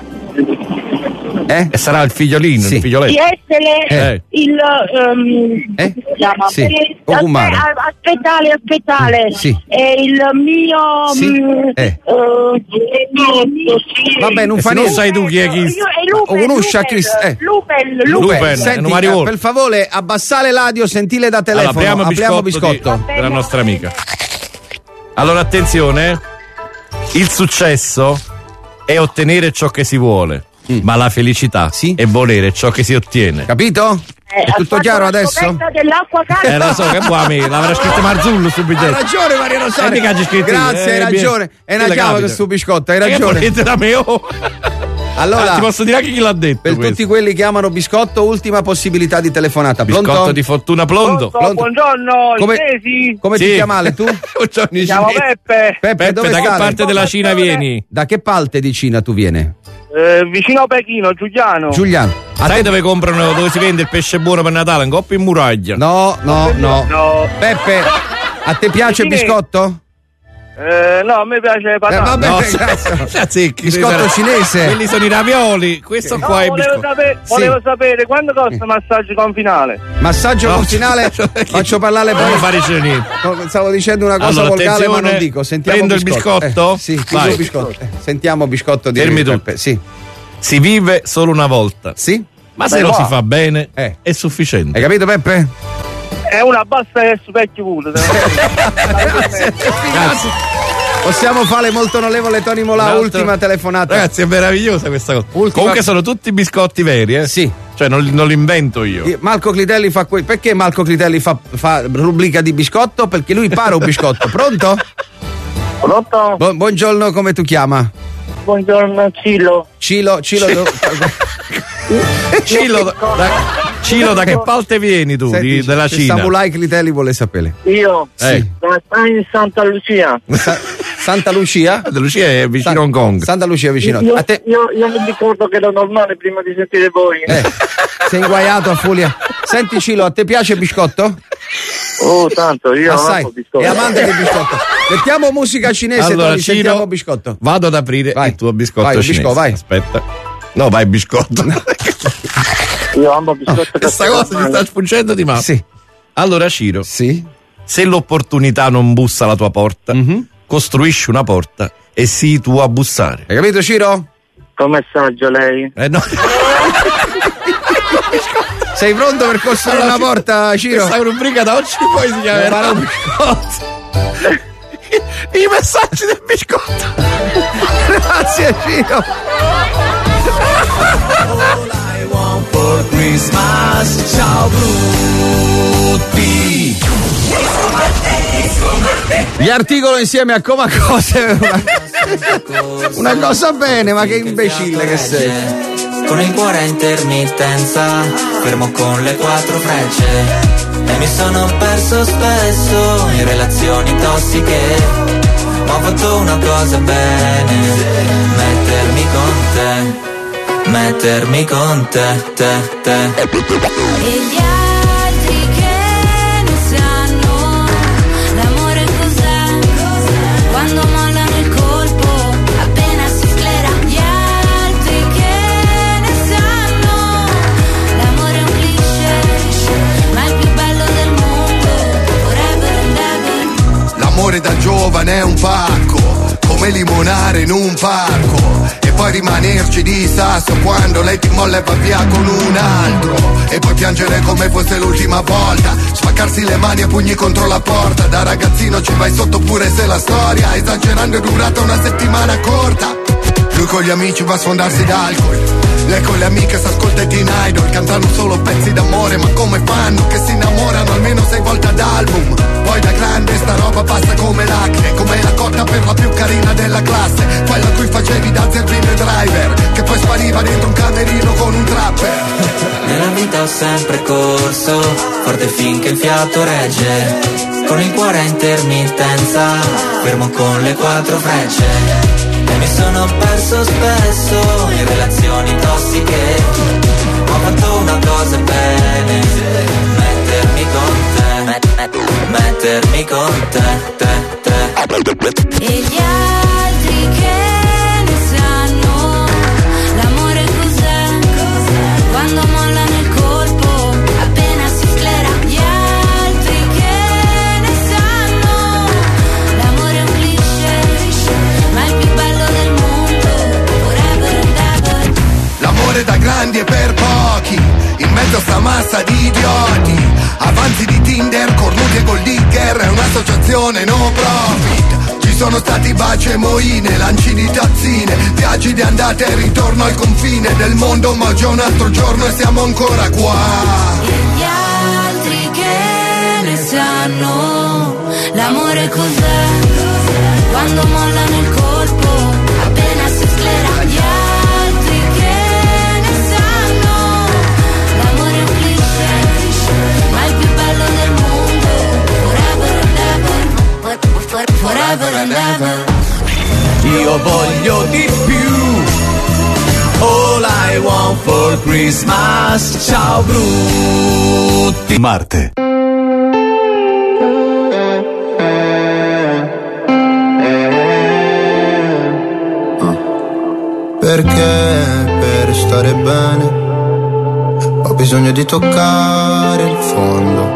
E sarà il figliolino, il figlioletto. Di essere il si chiama? Aspettale. È il mio vabbè, non fa niente. Non sai tu chi è chi? Lupen. Senti, per favore, abbassare l'audio, sentile da telefono. Allora, apriamo biscotto della nostra amica. Allora attenzione, il successo è ottenere ciò che si vuole. Ma la felicità è volere ciò che si ottiene. Capito? È tutto chiaro adesso? Dell'acqua calda. Lo so che buoni, l'avrà scritto Marzullo subito. Hai ragione, Maria Rosaria. Grazie, hai ragione. È una chiave questo biscotto, hai ragione. Da me, Allora, ti posso dire anche chi l'ha detto. Per tutti quelli che amano biscotto, ultima possibilità di telefonata. Pronto? Biscotto di fortuna Pronto? Buongiorno, come ti chiamale tu? Mi chiamo Peppe. Peppe, dove da stai? che parte della Cina vieni? Da che parte di Cina tu vieni? Vicino a Pechino, Giuliano. Sai dove comprano, dove si vende il pesce buono per Natale? Un coppo in muraglia. No. Peppe, a te piace il biscotto? No, a me piace patata. Grazie. Biscotto cinese. Quelli sono i ravioli. Questo qua è il biscotto. Volevo sapere quando costa massaggio confinale. Massaggio confinale? Faccio parlare poi. Non fare niente. Stavo dicendo una cosa volgare, ma non dico. Sentiamo. Prendo il biscotto? Sì, il biscotto. Sentiamo biscotto di Peppe. Sì. Si vive solo una volta. Sì. Ma se lo si fa bene, è sufficiente. Hai capito, Peppe? È una bassa e specchio vuoto. Grazie. Possiamo fare molto onorevole Tony Molà, ultima telefonata. Ragazzi, è meravigliosa questa cosa. Comunque sono tutti biscotti veri, Sì. Cioè non li invento io. Marco Clitelli fa perché Marco Clitelli fa rubrica di biscotto? Perché lui para un biscotto. Pronto? Pronto? Buongiorno, come tu chiama? Buongiorno, Cilo. Cilo da che parte vieni tu? Senti, della Cina? Samulai Clitelli vuole sapere. Io? In Santa Lucia. Santa Lucia? Santa Lucia è vicino a Hong Kong. Santa Lucia vicino io, a te. Io mi ricordo che era normale prima di sentire voi. Sei inguaiato a Fulia. Senti Cilo, a te piace il biscotto? Oh, tanto, io amo biscotto. È amante del biscotto. Mettiamo musica cinese, allora, Tony, sentiamo biscotto. Vado ad aprire il tuo biscotto cinese. Vai. Aspetta. No, vai biscotto. Io amo biscotto. Questa cosa ti sta sfuggendo di mano. Sì. Allora, Ciro. Sì. Se l'opportunità non bussa alla tua porta, costruisci una porta e sii tu a bussare. Hai capito, Ciro? Come messaggio lei? No. Sei pronto per costruire una porta, Ciro? Questa rubrica da oggi poi si chiamerà biscotto. I messaggi del biscotto. Grazie, Ciro. For Christmas, ciao brutti. Gli articoli insieme a Comacose. Una cosa bene, ma che imbecille che sei. Con il cuore a intermittenza, fermo con le 4 frecce. E mi sono perso spesso in relazioni tossiche, ma ho fatto una cosa bene. mettermi con te. E gli altri che ne sanno l'amore cos'è? Quando mollano il colpo appena si sclera. Gli altri che ne sanno l'amore è un cliché, ma è il più bello del mondo, forever and ever. L'amore da giovane è un pacco, come limonare in un parco, e poi rimanerci di sasso quando lei ti molla e va via con un altro, e poi piangere come fosse l'ultima volta, spaccarsi le mani a pugni contro la porta. Da ragazzino ci vai sotto pure se la storia, esagerando, è durata una settimana corta. Lui con gli amici va a sfondarsi d'alcol, lei con le amiche s'ascolta i Teen Idol, cantano solo pezzi d'amore, ma come fanno che si innamorano almeno 6 volte ad album? Poi da grande sta roba passa come l'acne, come la cotta per la più carina della classe, quella a cui facevi da zerbino e driver, che poi spariva dentro un camerino con un trapper. Nella vita ho sempre corso, forte finché il fiato regge, con il cuore a intermittenza, fermo con le 4 frecce. E mi sono perso spesso in relazioni tossiche, ho fatto una cosa bene, mettermi con te. E gli altri che ne sanno l'amore cos'è? Quando mollano il colpo appena si sclera. Gli altri che ne sanno l'amore è un cliché, ma è il più bello del mondo, forever and ever. L'amore da grandi e per pochi, in mezzo a sta massa di idioti, avanzi di Tinder, cornuti e gold digger, è un'associazione no profit. Ci sono stati baci e moine, lanci di tazzine, viaggi di andata e ritorno al confine del mondo, ma oggi è un altro giorno e siamo ancora qua. E gli altri che ne sanno l'amore cos'è? Quando mollano il colpo appena si sclera. Gli altri che ne sanno l'amore è un cliché, ma è il più bello del mondo, forever and ever, forever and ever. Io voglio di più, all I want for Christmas. Ciao brutti. Marte. Perché per stare bene ho bisogno di toccare il fondo.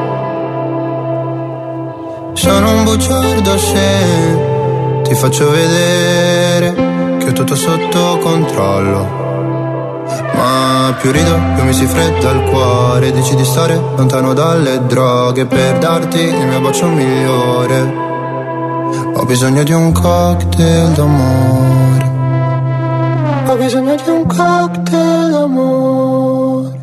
Sono un bugiardo se ti faccio vedere che ho tutto sotto controllo. Ma più rido, più mi si fredda il cuore. Dici di stare lontano dalle droghe per darti il mio bacio migliore. Ho bisogno di un cocktail d'amore. Ho bisogno di un cocktail d'amore.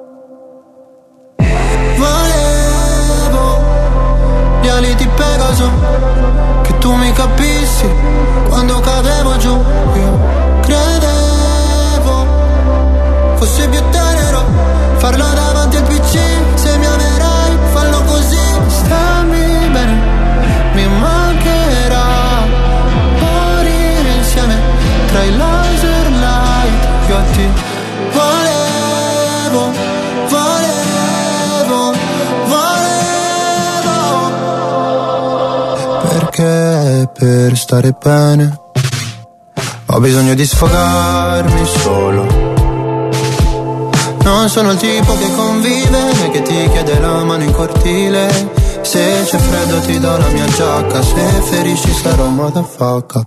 Volevo gli ali di Pegaso, che tu mi capissi quando cadevo giù. Io credevo fosse più tenero farlo davanti al PC. Se mi amerai, fallo così. Stammi bene, mi mancherà morire insieme tra i laser light. Io a te volevo. Perché per stare bene ho bisogno di sfogarmi solo. Non sono il tipo che convive né che ti chiede la mano in cortile. Se c'è freddo ti do la mia giacca, se ferisci sarò motherfucker.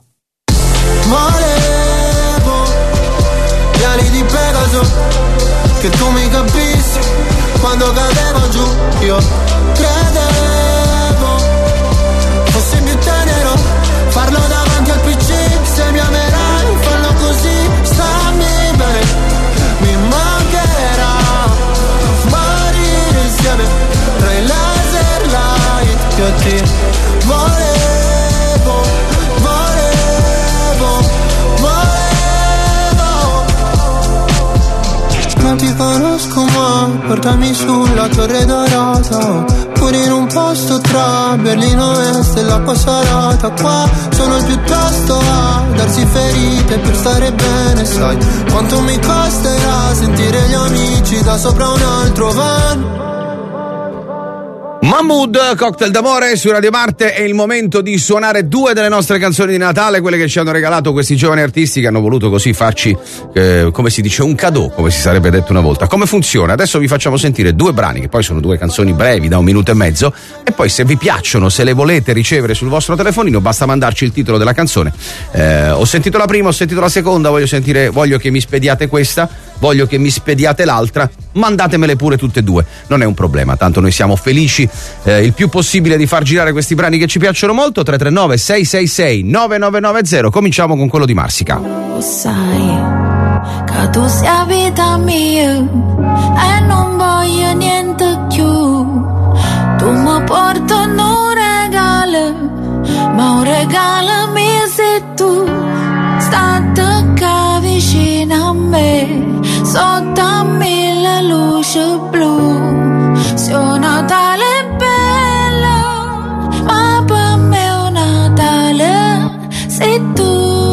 Volevo gli ali di Pegaso, che tu mi capissi quando cadevo giù. Io credevo fosse più tenero farlo davanti al PC. Se mi amerai, fallo così. Stammi bene, mi mancherà morire insieme tra i laser light. Io ti volevo. Non ti conosco conosco ma portami sulla Torre Dorata, pure in un posto tra Berlino Est e l'acqua salata. Qua sono piuttosto a darsi ferite per stare bene, sai quanto mi costerà sentire gli amici da sopra un altro van. Mahmood, Cocktail d'amore su Radio Marte. È il momento di suonare due delle nostre canzoni di Natale, quelle che ci hanno regalato questi giovani artisti che hanno voluto così farci, come si dice, un cadeau, come si sarebbe detto una volta. Come funziona? Adesso vi facciamo sentire due brani, che poi sono due canzoni brevi da 1 minuto e mezzo, e poi se vi piacciono, se le volete ricevere sul vostro telefonino, basta mandarci il titolo della canzone. Ho sentito la prima, ho sentito la seconda, voglio che mi spediate questa, voglio che mi spediate l'altra, mandatemele pure tutte e due, non è un problema, tanto noi siamo felici il più possibile di far girare questi brani che ci piacciono molto. 339 666 9990. Cominciamo con quello di Marsica. Sai che tu sei vita mia e non voglio niente più. Tu mi porti un regalo, ma un regalo mio sei tu. State qua vicino a me, sotto a mille luci blu. Se un Natale bello, ma per me un Natale sei tu.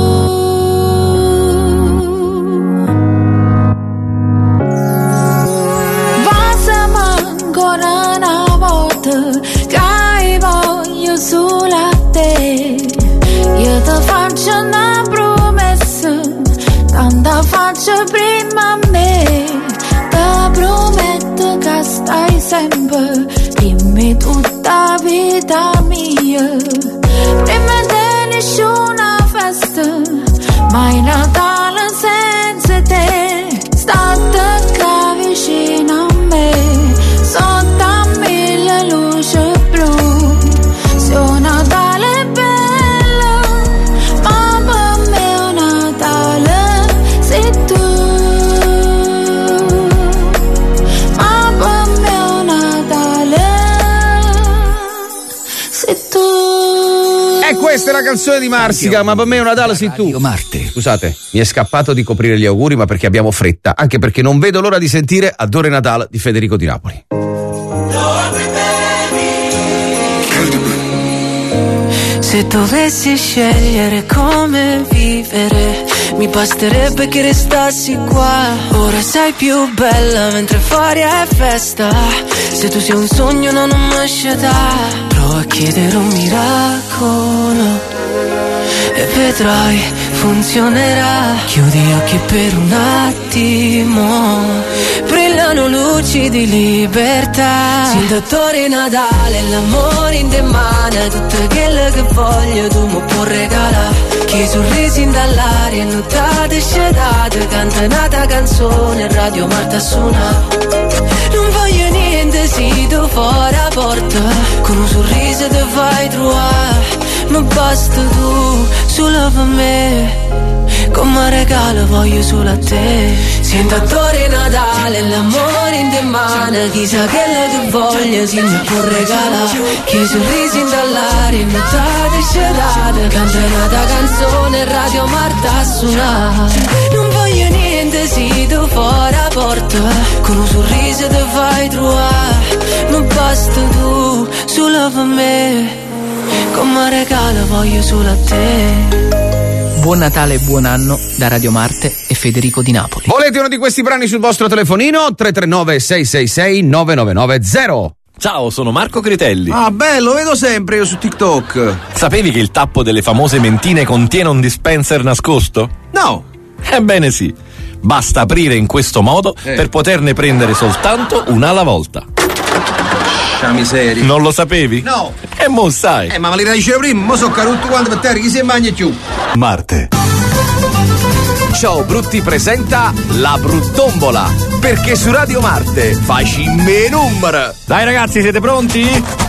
Passami ancora una volta, che voglio solo a te. Io ti faccio una promessa, tanto faccio prima a me. Ti prometto che stai sempre, dimmi tutta vita mia. Prima di nessuna festa, mai Natale senza te. State qua vicino a me, sotto a mille luci blu. Se un Natale bello, ma per me un Natale sei tu. E questa è la canzone di Marsica, ma per me è un Natale sei tu. Marte. Scusate, mi è scappato di coprire gli auguri, ma perché abbiamo fretta, anche perché non vedo l'ora di sentire Adore Natale di Federico di Napoli. Se dovessi scegliere come vivere, mi basterebbe che restassi qua. Ora sei più bella mentre fuori è festa. Se tu sei un sogno non una scelta, provo a chiedere un miracolo e vedrai, funzionerà. Chiudi gli occhi per un attimo, brillano luci di libertà. Sei il dottore Natale, l'amore in te mano, tutto quello che voglio tu mi puoi regalare. Che sorrisi dall'aria, notate scetate, canta nata canzone, Radio Marte suona. Non voglio niente, sì, tu fuori a porta, con un sorriso ti fai trovare. Ma basta tu, solo per me, come regalo voglio solo a te. Sento attore Natale, l'amore in te mano, chissà quello che voglio, si mi può regalare. Che sorrisi dall'aria, notate scetate, canta nata canzone, Radio Marte a suonare. Non voglio niente, sì, tu fuori a porta, con un sorriso ti fai trovare. Ma basta tu, solo per me, come regalo voglio solo a te. Buon Natale e buon anno da Radio Marte e Federico di Napoli. Volete uno di questi brani sul vostro telefonino? 339 666 9990. Ciao, sono Marco Critelli. Ah, bello, vedo sempre io su TikTok. Sapevi che il tappo delle famose mentine contiene un dispenser nascosto? No. Ebbene sì. Basta aprire in questo modo per poterne prendere soltanto una alla volta. Miseria. Non lo sapevi? No. E mo sai. Ma me li dicevo prima, mo so caruto quanto per te, chi si mangia più? Marte. Ciao Brutti presenta La Bruttombola, perché su Radio Marte facci me numero. Dai ragazzi, siete pronti?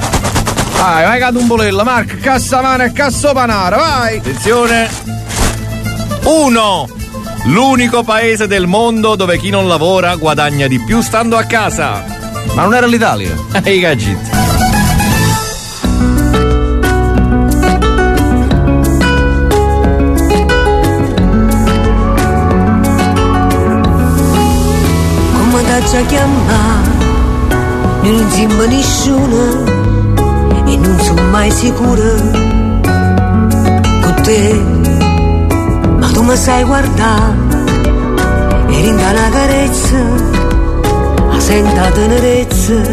Vai catumbolella, Marco, cassamana e cassopanara, vai! Attenzione. 1. L'unico paese del mondo dove chi non lavora guadagna di più stando a casa. Ma non era l'Italia? I gadget. Come da faccia chiamare, non sembra nessuno e non sono mai sicura con te, ma tu mi sai guardare e rinda una carezza, la senta tenerezza,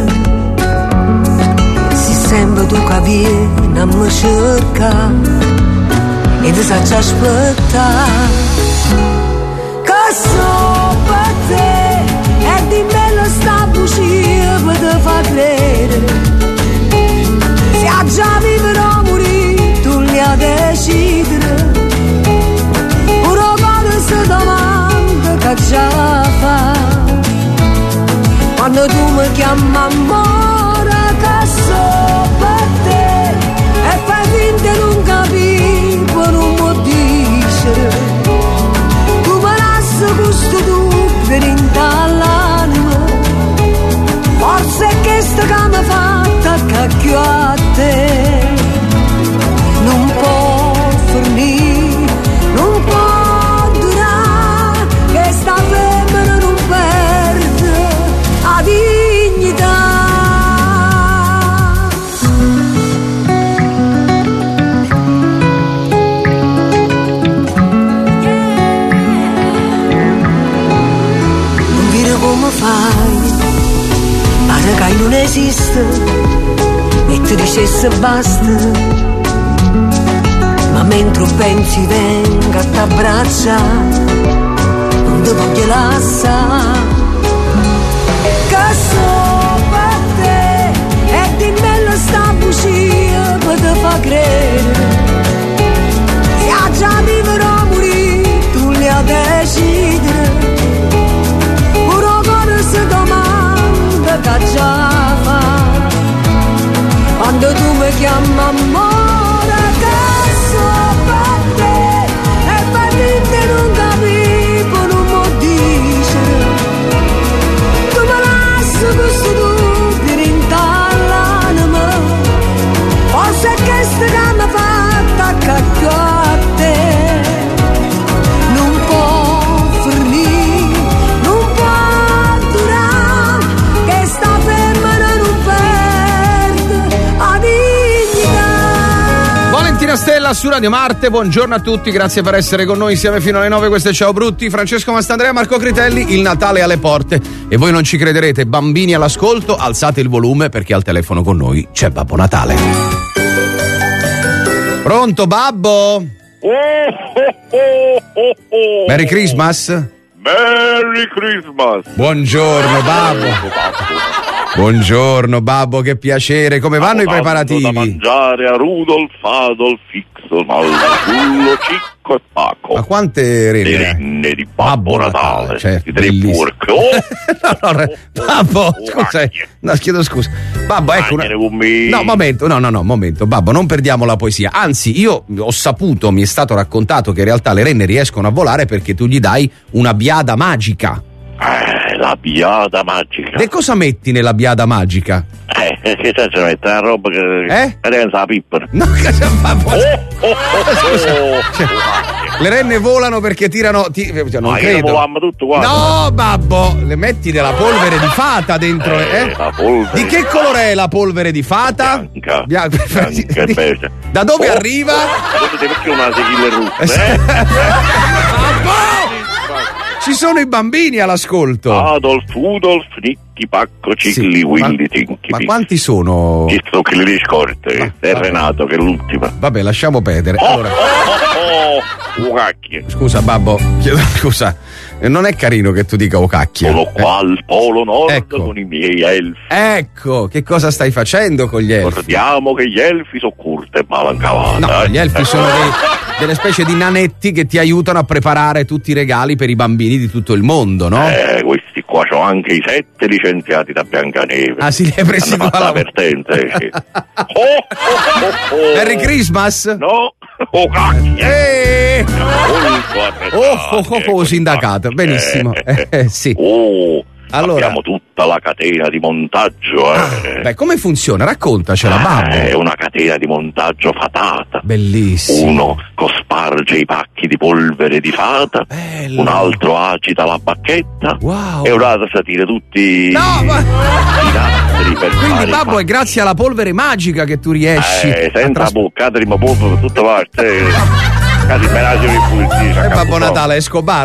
si sembra tu che vieni a me cercare e ti sacci aspettare. Che so per te e di bello sta bugia per te fa credere, se a già vivrò morire tu li a decidere, una cosa domanda che già fa quando tu mi chiami amore. Che so per te e fai finta di non capire, non può dicere, questo dubbio in dall'anima, forse è questo che mi ha fatta cacchio a te, non può fornire, non può durare, che sta femmina non perde la dignità. Fai, pare che non esiste e ti dicesse basta, ma mentre pensi venga a t'abbracciare, non ti voglio lasciare. Che so per te e di bello sta bugia per te fa credere, se a già vivrò morire tu li a decidere, domanda che già fa quando tu mi chiami amore. Che so per te e fai finta non capivo, non può dicere, tu mi lasci questo dubbio in dall'anima, forse è questo che mi ha fatta cacchio a te, non può fornire, Stella su Radio Marte, buongiorno a tutti, grazie per essere con noi insieme fino alle 9. Questo è Ciao Brutti, Francesco Mastandrea, Marco Critelli. Il Natale è alle porte e voi non ci crederete, bambini all'ascolto, alzate il volume perché al telefono con noi c'è Babbo Natale. Pronto Babbo? Merry Christmas? Merry Christmas! Buongiorno Babbo! Buongiorno Babbo, che piacere, come vanno i preparativi? Da mangiare a Rudolf, Adolf, Ixon, Alvullo, Cicco e Paco. Ma quante renne? Le renne di Babbo Natale, cioè, di tre porche. Babbo, scusa, no, chiedo scusa. Babbo, ecco momento, Babbo, non perdiamo la poesia. Anzi, io ho saputo, mi è stato raccontato che in realtà le renne riescono a volare perché tu gli dai una biada magica. La biada magica. E cosa metti nella biada magica? Che senso mette? Una roba che pensa la pippa. No, che Scusa, le renne volano perché tirano. Non credo. Tutto qua. No, Babbo, le metti della polvere di fata dentro. La polvere di che colore è la polvere di fata? Bianca da dove arriva? Perché una seguile russa, Babbo! Ci sono i bambini all'ascolto. Adolf, Udolf, Nicchi, Pacco, Cicli, Willy, Tinchi. Ma quanti sono? Ci sto che li scorte. È Renato che è l'ultima. Vabbè, lasciamo perdere. Allora. Cacchie. Scusa Babbo, chiedo scusa. Non è carino che tu dica cacchie. Sono qua al Polo Nord con i miei elfi. Ecco, che cosa stai facendo con gli elfi? Ricordiamo che gli elfi sono curte e malancavate. No, gli elfi sono delle specie di nanetti che ti aiutano a preparare tutti i regali per i bambini di tutto il mondo, no? Questi qua c'ho anche i 7 licenziati da Biancaneve. Ah, sì, li hai presi qua la vertenze. Merry Christmas? No, cacchie. Molto sindacato, benissimo. Sì. Allora, abbiamo tutto tutta la catena di montaggio. Beh, come funziona? Raccontacela, babbo. È una catena di montaggio fatata. Bellissimo. Uno cosparge i pacchi di polvere di fata, un altro agita la bacchetta e un altro sa tira tutti i nastri per quindi fare babbo è grazie alla polvere magica che tu riesci senza la bocca, di polvere da tutte parte. Babbo Natale Escobar.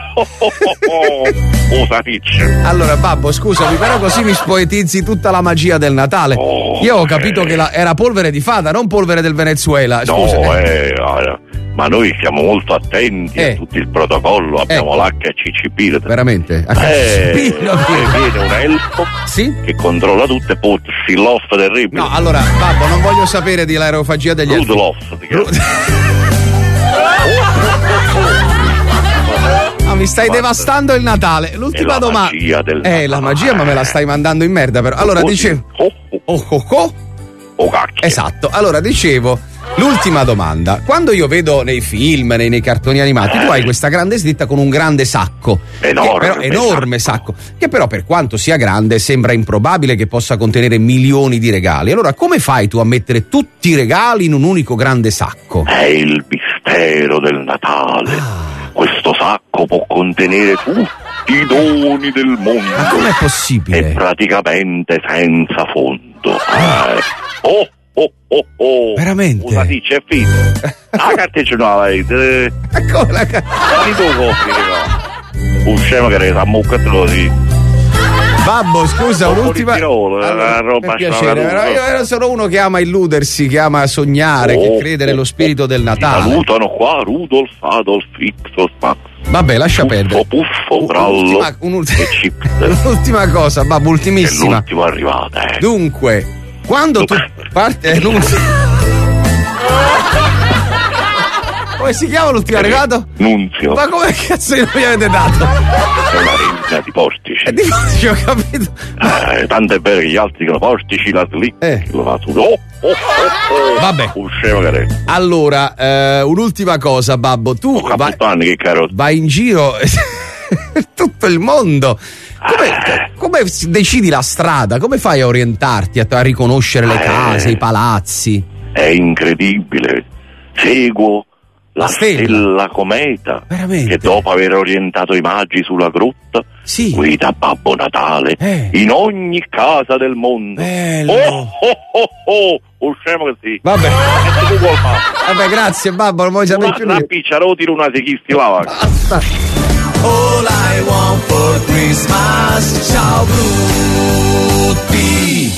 Allora babbo, scusami, però così mi spoetizzi tutta la magia del Natale. Io ho capito che era polvere di fata, non polvere del Venezuela. Scusa. Ma noi siamo molto attenti a tutto il protocollo, abbiamo l'HCCP. Veramente? Viene un elfo che controlla tutto e poi Filof terribile. No, allora babbo, non voglio sapere di l'aerofagia degli elfi. Mi stai devastando il Natale. L'ultima domanda. La magia, ma me la stai mandando in merda però. Allora dicevo. Esatto. Allora dicevo, l'ultima domanda. Quando io vedo nei film, nei cartoni animati, tu hai questa grande slitta con un grande sacco. Enorme sacco. Che però per quanto sia grande sembra improbabile che possa contenere milioni di regali. Allora come fai tu a mettere tutti i regali in un unico grande sacco? È il mistero del Natale. Questo sacco può contenere tutti i doni del mondo. Ma com'è possibile? E praticamente senza fondo. Veramente? Una dice è finito. La carteggianola ecco la usciamo che era muccato di babbo, scusa, un'ultima per piacere, però io sono uno che ama illudersi, che ama sognare, che crede nello spirito del Natale. Salutano qua Rudolf, Adolf, Ixos, Max. Vabbè, lascia perdere. Puffo, Brallo un'ultima cosa, babbo, ultimissima. È l'ultimo arrivato. Dunque, quando tu parti come si chiama l'ultimo arrivato? Nunzio. Ma come cazzo mi avete dato? È una regna di portici. Di portici, ho capito. Tanto è vero che gli altri dicono portici, la slick. Vabbè. Allora, un'ultima cosa, babbo. Tu vai in giro tutto il mondo. Come decidi la strada? Come fai a orientarti, a riconoscere le case, i palazzi? È incredibile. Seguo la stella cometa. Veramente? Che dopo aver orientato i magi sulla grotta guida Babbo Natale in ogni casa del mondo. Bello. Usciamo così. Vabbè, grazie babbo, non vuoi sapere più niente. Picciaro tiro una sechisti lava. Basta. All I want for Christmas. Ciao Brutti.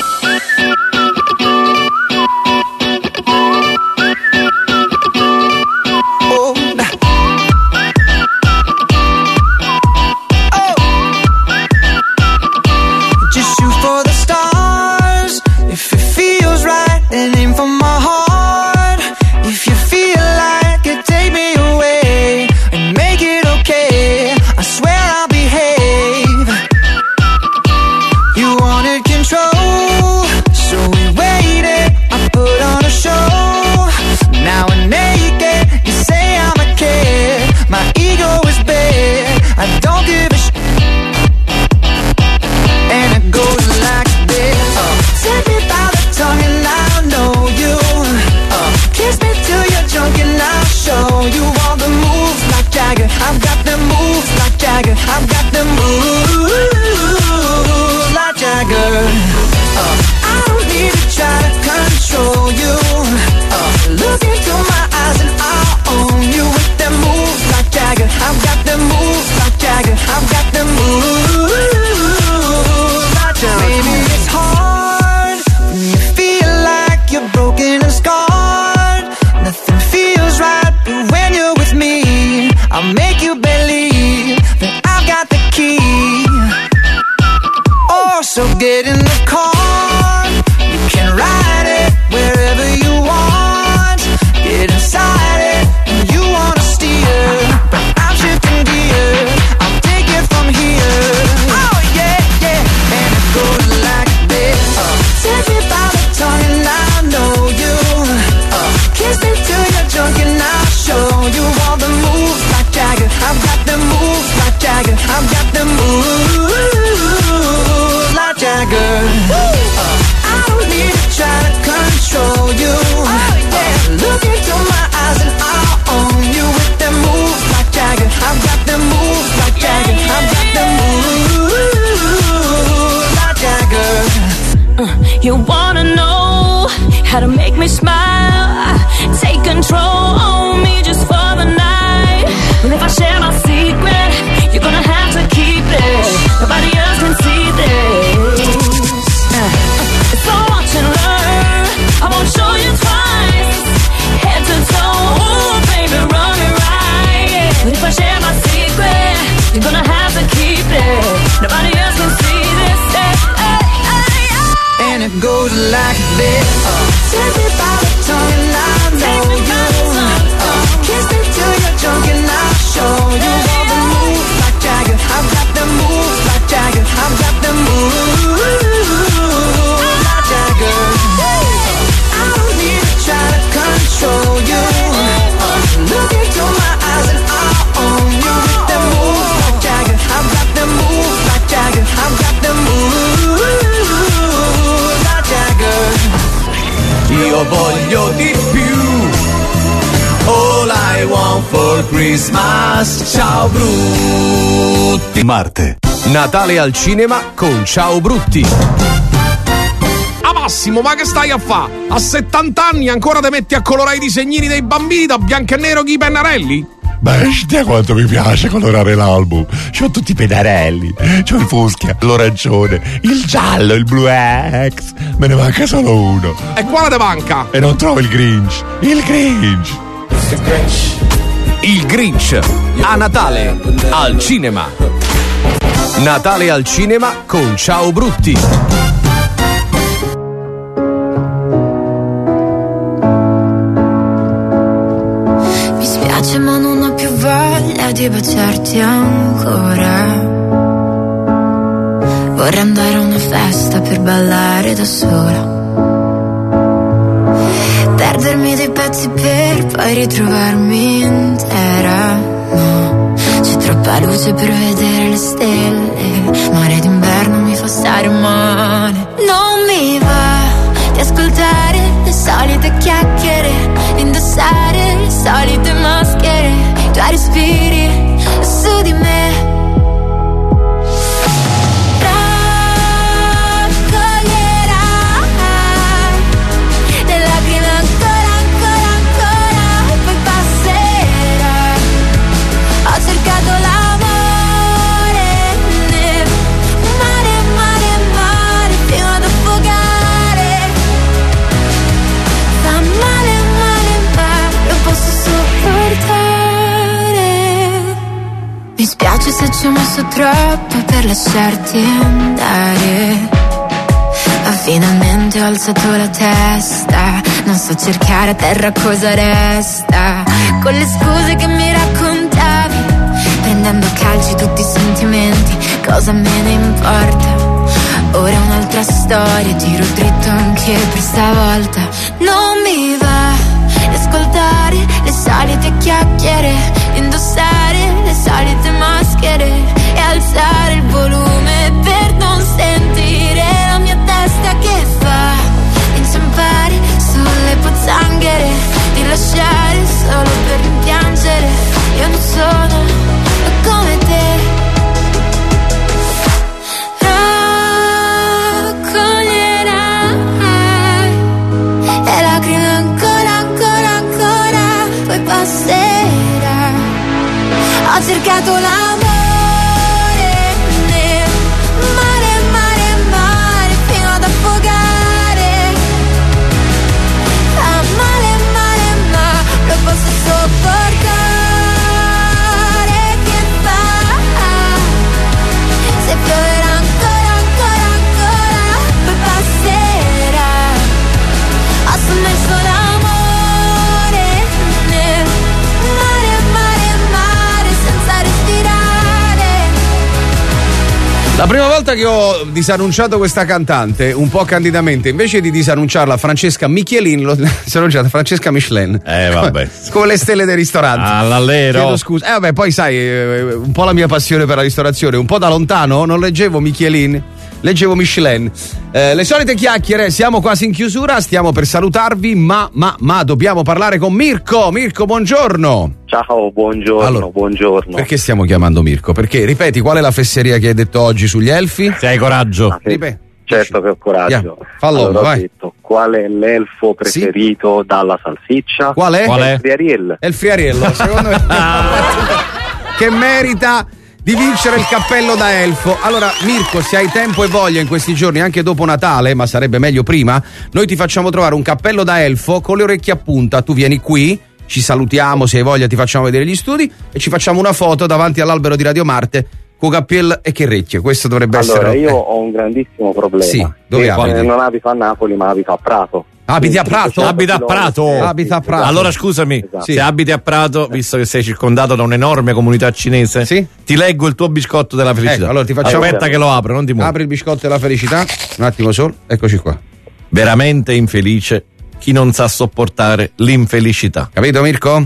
I've got the moves like Jagger. I've got the moves like Jagger. I don't need to try to control you. Look into my eyes and I'll own you with the moves like Jagger. I've got the moves like Jagger. I've got the moves like Jagger. Maybe it's hard when you feel like you're broken and scarred. Nothing feels right, but when you're with me, I'll make you believe that I've got the key. Oh, so get in the car. You can ride it wherever you want. Get inside it and you wanna steer, but I'm shifting gears. I'll take it from here. Oh yeah, yeah, and it goes like this. Take me by the tongue and I know you. Kiss me till you're drunk and I'll show you all the moves like Jagger. I've got the moves like Jagger. I've got the moves how to make me smile. Take control on me just for the night. And if I share my secret, you're gonna have to keep it. Nobody else can see this. So watch and learn. I won't show you twice. Head to toe, ooh, baby, run it right. But if I share my secret, you're gonna have to keep it. Nobody else can see this. And it goes like this. Take me by the tongue and I know you. Kiss me till you're drunk and I'll show you all the moves like Jagger. I've got the moves like Jagger. I've got the moves like Jagger. I don't need to try to control you. Look into my eyes and I'll own you with the moves like Jagger. I've got the moves like Jagger. I've got the moves like Jagger. Io voglio di più. All I want for Christmas. Ciao Brutti. Marte. Natale al cinema con Ciao Brutti. A Massimo, ma che stai a fa? A 70 anni ancora ti metti a colorare i disegnini dei bambini da bianco e nero con i pennarelli? Beh, stia quanto mi piace colorare l'album. C'ho tutti i pennarelli, c'ho il fuschia, l'orancione, il giallo, il blu X. Me ne manca solo uno. E quale te manca? E non trovo il Grinch. Il Grinch. Il Grinch a Natale al cinema. Natale al cinema con Ciao Brutti. Mi spiace ma non ho più voglia di baciarti ancora. Vorrei andare a una festa per ballare da sola. Perdermi dei pezzi per poi ritrovarmi intera. No, c'è troppa luce per vedere le stelle. Mare d'inverno mi fa stare male. Non mi va di ascoltare le solite chiacchiere, indossare le solite maschere. I tuoi respiri su di me. Mi spiace se ci ho messo troppo per lasciarti andare, ma finalmente ho alzato la testa. Non so cercare a terra cosa resta. Con le scuse che mi raccontavi, prendendo a calci tutti i sentimenti, cosa me ne importa? Ora è un'altra storia, tiro dritto anche per stavolta. Non mi va di ascoltare le solite chiacchiere, indossare le solite maschere e alzare il volume per non sentire la mia testa che fa inciampare sulle pozzanghere, di lasciare solo per rimpiangere. Io non sono come te. Ho cercato l'amore nel mare, mare, mare, fino ad affogare. Fa male, male, ma lo posso sopportare. Che fa? Se pioverà ancora, ancora, ancora, poi passerà. Ho sommerso l'amore nel mare, mare, mare, senza respirare. La prima volta che ho disannunciato questa cantante, un po' candidamente, invece di disannunciarla Francesca Michelin, l'ho disannunciata Francesca Michelin. Vabbè. Come le stelle dei ristoranti. All'allero. Chiedo scusa. Vabbè, poi sai, un po' la mia passione per la ristorazione, un po' da lontano, non leggevo Michelin, leggevo Michelin. Le solite chiacchiere, siamo quasi in chiusura, stiamo per salutarvi, ma dobbiamo parlare con Mirko. Mirko, buongiorno. Ciao, buongiorno, Allora, buongiorno. Perché stiamo chiamando Mirko? Perché, ripeti, qual è la fesseria che hai detto oggi sugli elfi? Se hai coraggio. Certo che ho coraggio. Fallo, allora, vai. ho detto, qual è l'elfo preferito dalla salsiccia? Qual è? Il Friariello. È il Friariello, secondo me. Che merita di vincere il cappello da elfo. Allora, Mirko, se hai tempo e voglia in questi giorni, anche dopo Natale, ma sarebbe meglio prima, noi ti facciamo trovare un cappello da elfo con le orecchie a punta. Tu vieni qui, ci salutiamo, se hai voglia ti facciamo vedere gli studi e ci facciamo una foto davanti all'albero di Radio Marte con cappello e che recchie. Questo dovrebbe essere. Allora, io ho un grandissimo problema. Sì, dove abiti? Non abito a Napoli, ma abito a Prato. Abiti a Prato? Abita a Prato. Abita a Prato. Allora scusami, Esatto. se abiti a Prato, visto che sei circondato da un'enorme comunità cinese, ti leggo il tuo biscotto della felicità. Ecco, allora ti facciamo. Aspetta che lo apro, non ti muovi. Apri il biscotto della felicità. Un attimo solo, eccoci qua. Veramente infelice chi non sa sopportare l'infelicità. Capito, Mirko?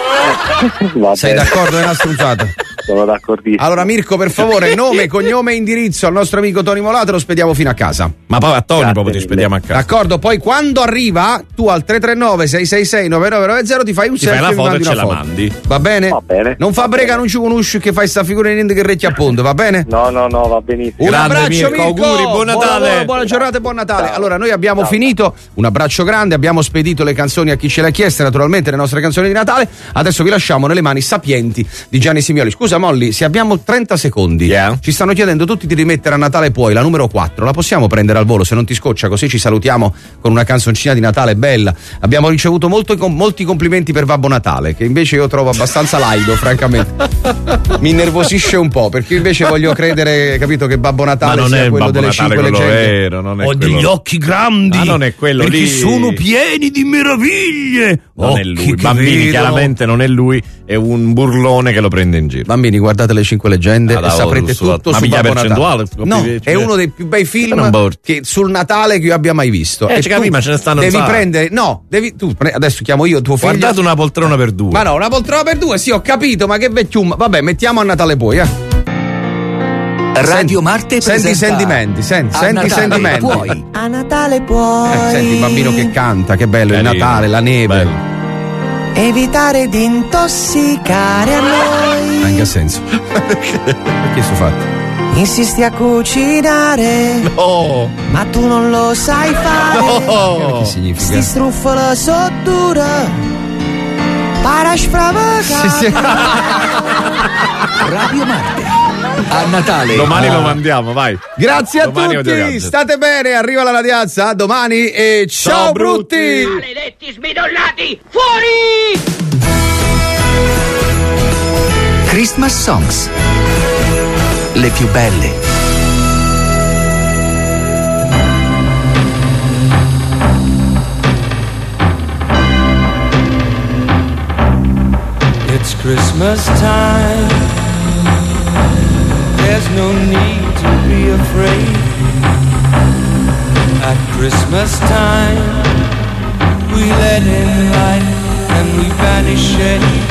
Sei d'accordo nella stronzata? Sono d'accordissimo. Allora, Mirko, per favore, nome, cognome e indirizzo al nostro amico Tony Molato, lo spediamo fino a casa. Ma poi a Tony proprio ti spediamo a casa. D'accordo, poi quando arriva, tu al 339-666-9990 ti fai un selfie fai la e mi foto mandi e ce una la foto. mandi. Va bene? Va bene. Non fa brega, non ci conosci che fai sta figura niente che recchia a ponte, va bene? No, va benissimo. Un Grande abbraccio, Mirko, Mirko. auguri, buon Natale. Lavoro, buona giornata e buon Natale. Allora, noi abbiamo finito. Un abbraccio grande, abbiamo spedito le canzoni a chi ce le ha chieste, naturalmente le nostre canzoni di Natale. Adesso vi lasciamo nelle mani sapienti di Gianni Simioli. Scusa Molly, se abbiamo 30 secondi, ci stanno chiedendo tutti di rimettere a Natale poi la numero 4. La possiamo prendere al volo se non ti scoccia, così ci salutiamo con una canzoncina di Natale bella. Abbiamo ricevuto molti complimenti per Babbo Natale, che invece io trovo abbastanza laido, francamente. Mi innervosisce un po', perché io invece voglio credere, capito, che Babbo Natale sia quello Babbo delle Natale 5 quello leggende. vero, non è Ho quello. degli occhi grandi. Ma non è quello perché lì. sono pieni di meraviglie. Non è Occhi lui, che bambini, vedono. chiaramente non è lui, è un burlone che lo prende in giro. Bambini, guardate le 5 leggende e saprete tutto ma su mica Babbo percentuale? Natale. No, è uno dei più bei film che sul Natale che io abbia mai visto. E ci capi, ma ce ne stanno devi un sacco. prendere, adesso chiamo io tuo figlio. Guardate una poltrona per due. Ma no, una poltrona per due, sì, ho capito, ma che vecchium. Vabbè, mettiamo a Natale poi, Radio Marte senti i presenta sentimenti, senti i Natale sentimenti. puoi. A Natale puoi Senti il bambino che canta, che bello, il Natale, la neve. evitare di intossicare a noi. Ma in che senso? Perché sto fatto? Insisti a cucinare, no, ma tu non lo sai fare. No. Che significa? Sti struffolo so dura, para sfravacare. Radio Marte. A Natale. Domani lo mandiamo, vai. Grazie a Domani tutti, Audio state bene, arriva la ragazza, a domani e ciao brutti! Maledetti smidollati, fuori! Christmas Songs. Le più belle. It's Christmas time. There's no need to be afraid. At Christmas time, we let in light and we banish shade.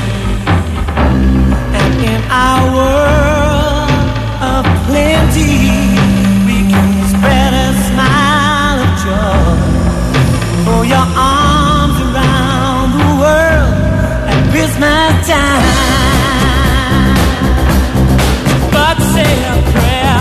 And in our world of plenty, we can spread a smile of joy. Throw your arms around the world at Christmas time. But say a prayer,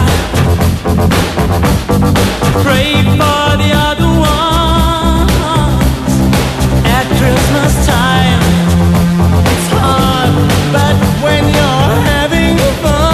pray for the other ones. At Christmas time, it's hard, but when you're having fun,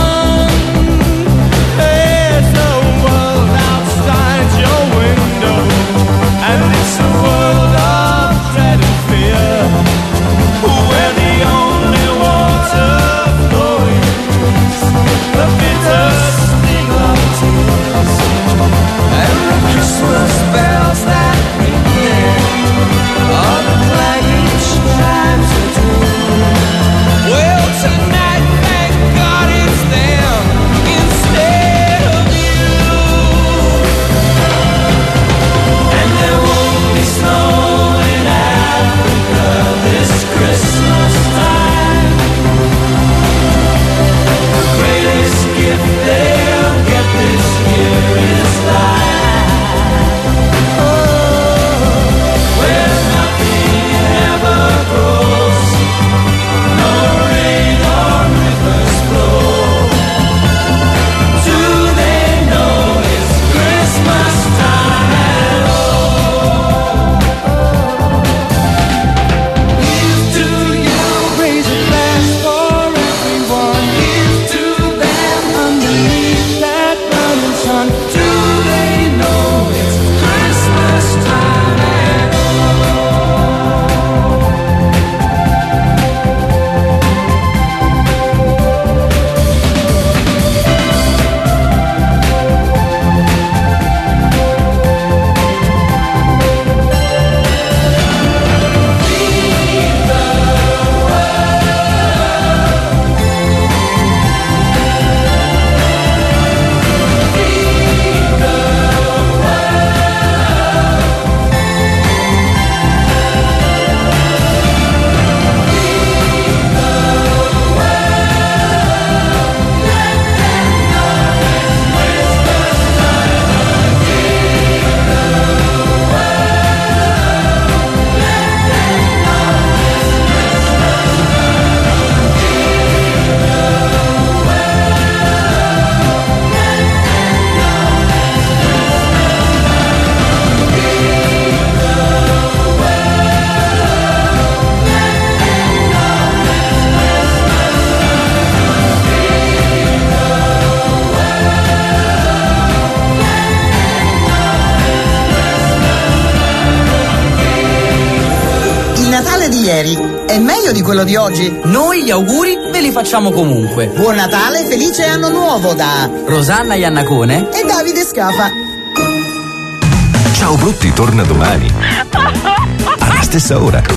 è meglio di quello di oggi. Noi gli auguri ve li facciamo comunque. Buon Natale, felice anno nuovo da Rosanna Iannacone e Davide Scafa. Ciao Brutti torna domani alla stessa ora.